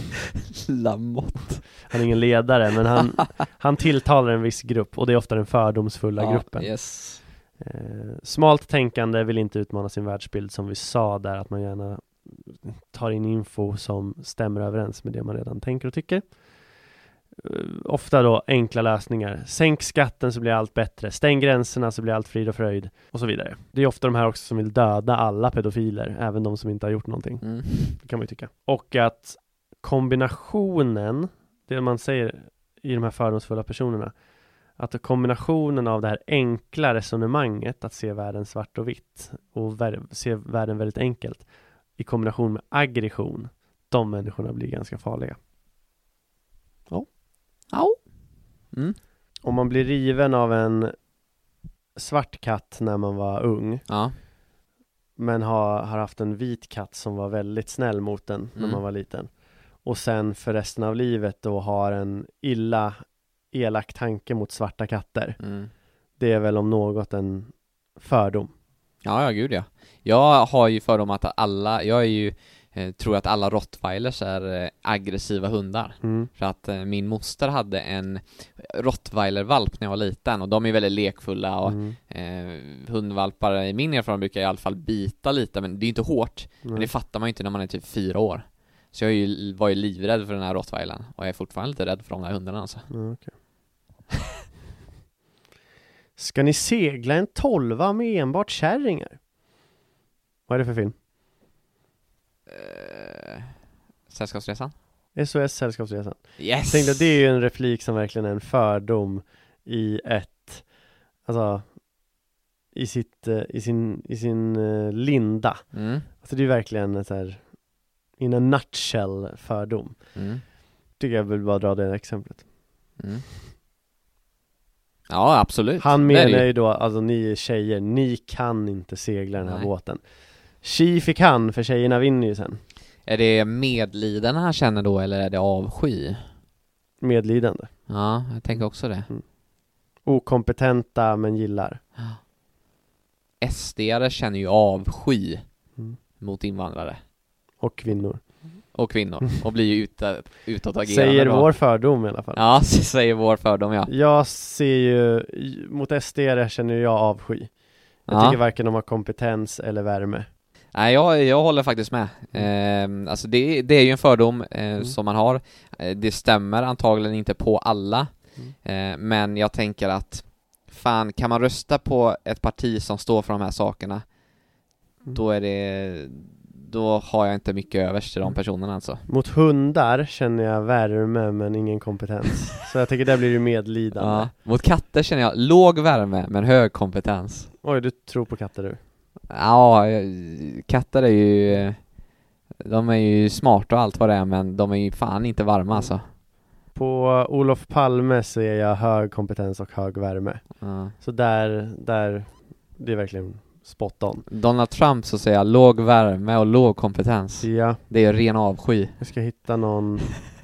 Lamotte. Han är ingen ledare, men han, han tilltalar en viss grupp, och det är ofta den fördomsfulla Ja, gruppen. yes. Eh, smalt tänkande vill inte utmana sin världsbild, som vi sa där, att man gärna tar in info som stämmer överens med det man redan tänker och tycker. Uh, ofta då enkla lösningar. Sänk skatten så blir allt bättre. Stäng gränserna så blir allt frid och fröjd. Och så vidare. Det är ofta de här också som vill döda alla pedofiler, även de som inte har gjort någonting. Mm. Det kan man ju tycka. Och att kombinationen, det man säger i de här fördomsfulla personerna, att kombinationen av det här enkla resonemanget, att se världen svart och vitt och vär- se världen väldigt enkelt, i kombination med aggression, de människorna blir ganska farliga. Ja. Mm. Om man blir riven av en svart katt när man var ung, Ja. men har, har haft en vit katt som var väldigt snäll mot den när Mm. man var liten, och sen för resten av livet då har en illa elak tanke mot svarta katter, Mm. det är väl om något en fördom. Ja, ja, gud ja. Jag har ju för dem att alla, jag är ju, eh, tror att alla rottweilers är eh, aggressiva hundar. Mm. För att eh, min moster hade en rottweilervalp när jag var liten, och de är väldigt lekfulla och Mm. eh, hundvalpar i min erfarenhet brukar i alla fall bita lite, men det är inte hårt. Mm. Men det fattar man ju inte när man är typ fyra år. Så jag är ju, var ju livrädd för den här rottweilern, och jag är fortfarande lite rädd för de där hundarna alltså. Mm, okay. Ska ni segla en tolva med enbart kärringar? Vad är det för film? Eh, Sällskapsresan? S O S Sällskapsresan. Yes! Jag tänkte att det är ju en replik som verkligen är en fördom i ett, alltså i sitt, eh, i sin, i sin uh, linda. Mm. Alltså det är verkligen en så här, in a nutshell fördom. Mm. Tycker jag vill bara dra det exemplet. Mm. Ja, absolut. Han Det är menar det ju då, alltså ni är tjejer, ni kan inte segla den här Nej. båten. Tji fick han, för tjejerna vinner ju sen. Är det medliden han känner då, eller är det avsky? Medlidande. Ja, jag tänker också det. Okompetenta men gillar. S D-are känner ju avsky Mm. mot invandrare Och kvinnor. och kvinnor, och blir ju ute, utåtagerande. Säger då. vår fördom i alla fall. Ja, säger vår fördom, ja. Jag ser ju, mot S D känner jag avsky. Jag Ja. tycker varken de har kompetens eller värme. Nej, jag, jag håller faktiskt med. Eh, alltså det, det är ju en fördom eh, Mm. som man har. Eh, det stämmer antagligen inte på alla. Mm. Eh, men jag tänker att fan, kan man rösta på ett parti som står för de här sakerna, Mm. då är det, då har jag inte mycket övers till de Mm. personerna alltså. Mot hundar känner jag värme men ingen kompetens. Så jag tycker där blir det medlidande. Ja. Mot katter känner jag låg värme men hög kompetens. Oj, du tror på katter du? Ja, jag- katter är ju, de är ju smarta och allt vad det är, men de är ju fan inte varma alltså. På Olof Palme ser jag hög kompetens och hög värme. Ja. Så där, där, det är verkligen spot on. Donald Trump så säger jag låg värme och låg kompetens. Ja, Det är ju ren avsky. jag ska hitta någon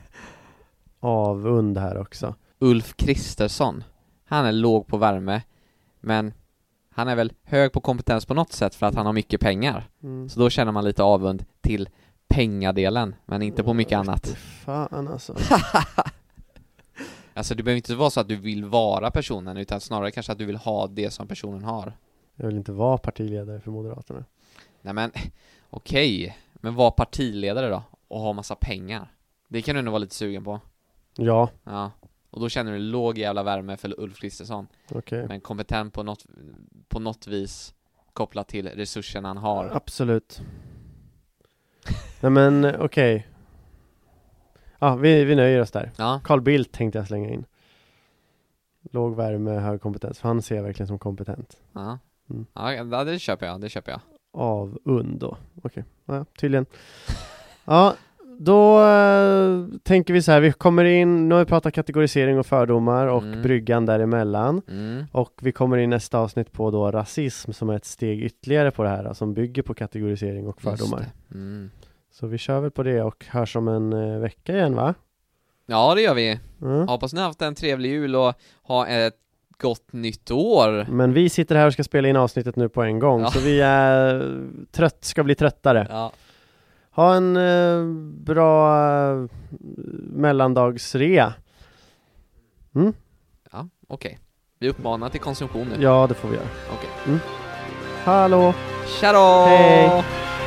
avund här också. Ulf Kristersson, han är låg på värme, men han är väl hög på kompetens på något sätt för att han har mycket pengar. Mm. Så då känner man lite avund till pengadelen, men inte på mycket annat. Fan alltså. Alltså det behöver inte vara så att du vill vara personen, utan snarare kanske att du vill ha det som personen har. Jag vill inte vara partiledare för Moderaterna. Nej men, okej. Men var partiledare då, och ha massa pengar. Det kan du nog vara lite sugen på. Ja, Ja. Och då känner du låg jävla värme för Ulf Kristersson. okej. Men kompetent på något, på något vis kopplat till resurserna han har. Absolut. Nej men okej. Ja, vi, vi nöjer oss där. Ja. Carl Bildt tänkte jag slänga in. Låg värme, hög kompetens. För han ser jag verkligen som kompetent. Ja. Mm. Ja, det köper jag, det köper jag. Av und då. Okej, ja, tydligen. Ja, då äh, tänker vi så här. Vi kommer in, nu har vi pratat kategorisering och fördomar och Mm. bryggan däremellan. Mm. Och vi kommer in nästa avsnitt på då rasism som är ett steg ytterligare på det här. Som bygger på kategorisering och fördomar. Just det. Mm. Så vi kör väl på det och hörs om en eh, vecka igen, va? Ja, det gör vi. Mm. Hoppas ni har haft en trevlig jul och ha ett gott nytt år. Men vi sitter här och ska spela in avsnittet nu på en gång. Ja. Så vi är trött, ska bli tröttare. Ja. Ha en eh, bra eh, mellandagsrea. Mm? Ja, okej. Vi uppmanar till konsumtion nu. Ja, det får vi göra. Okej. Hallå! Tja då! Hej!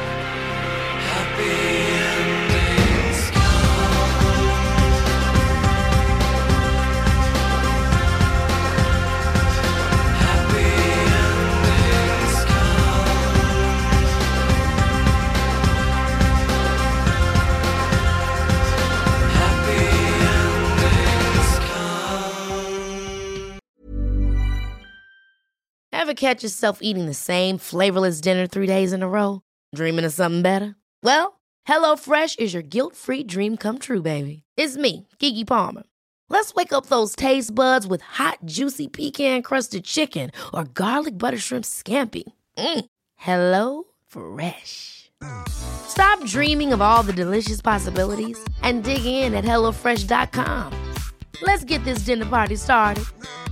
Ever catch yourself eating the same flavorless dinner three days in a row? Dreaming of something better? Well, HelloFresh is your guilt-free dream come true, baby. It's me, Keke Palmer. Let's wake up those taste buds with hot, juicy pecan-crusted chicken or garlic butter shrimp scampi. Mm. Hello Fresh. Stop dreaming of all the delicious possibilities and dig in at hello fresh dot com. Let's get this dinner party started.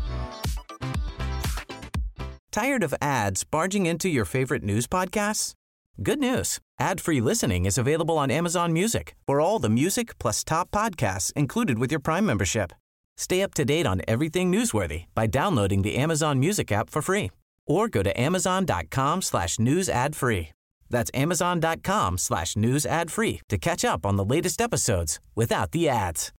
Tired of ads barging into your favorite news podcasts? Good news. Ad-free listening is available on Amazon Music for all the music plus top podcasts included with your Prime membership. Stay up to date on everything newsworthy by downloading the Amazon Music app for free or go to amazon.com slash news ad free. That's amazon.com slash news ad free to catch up on the latest episodes without the ads.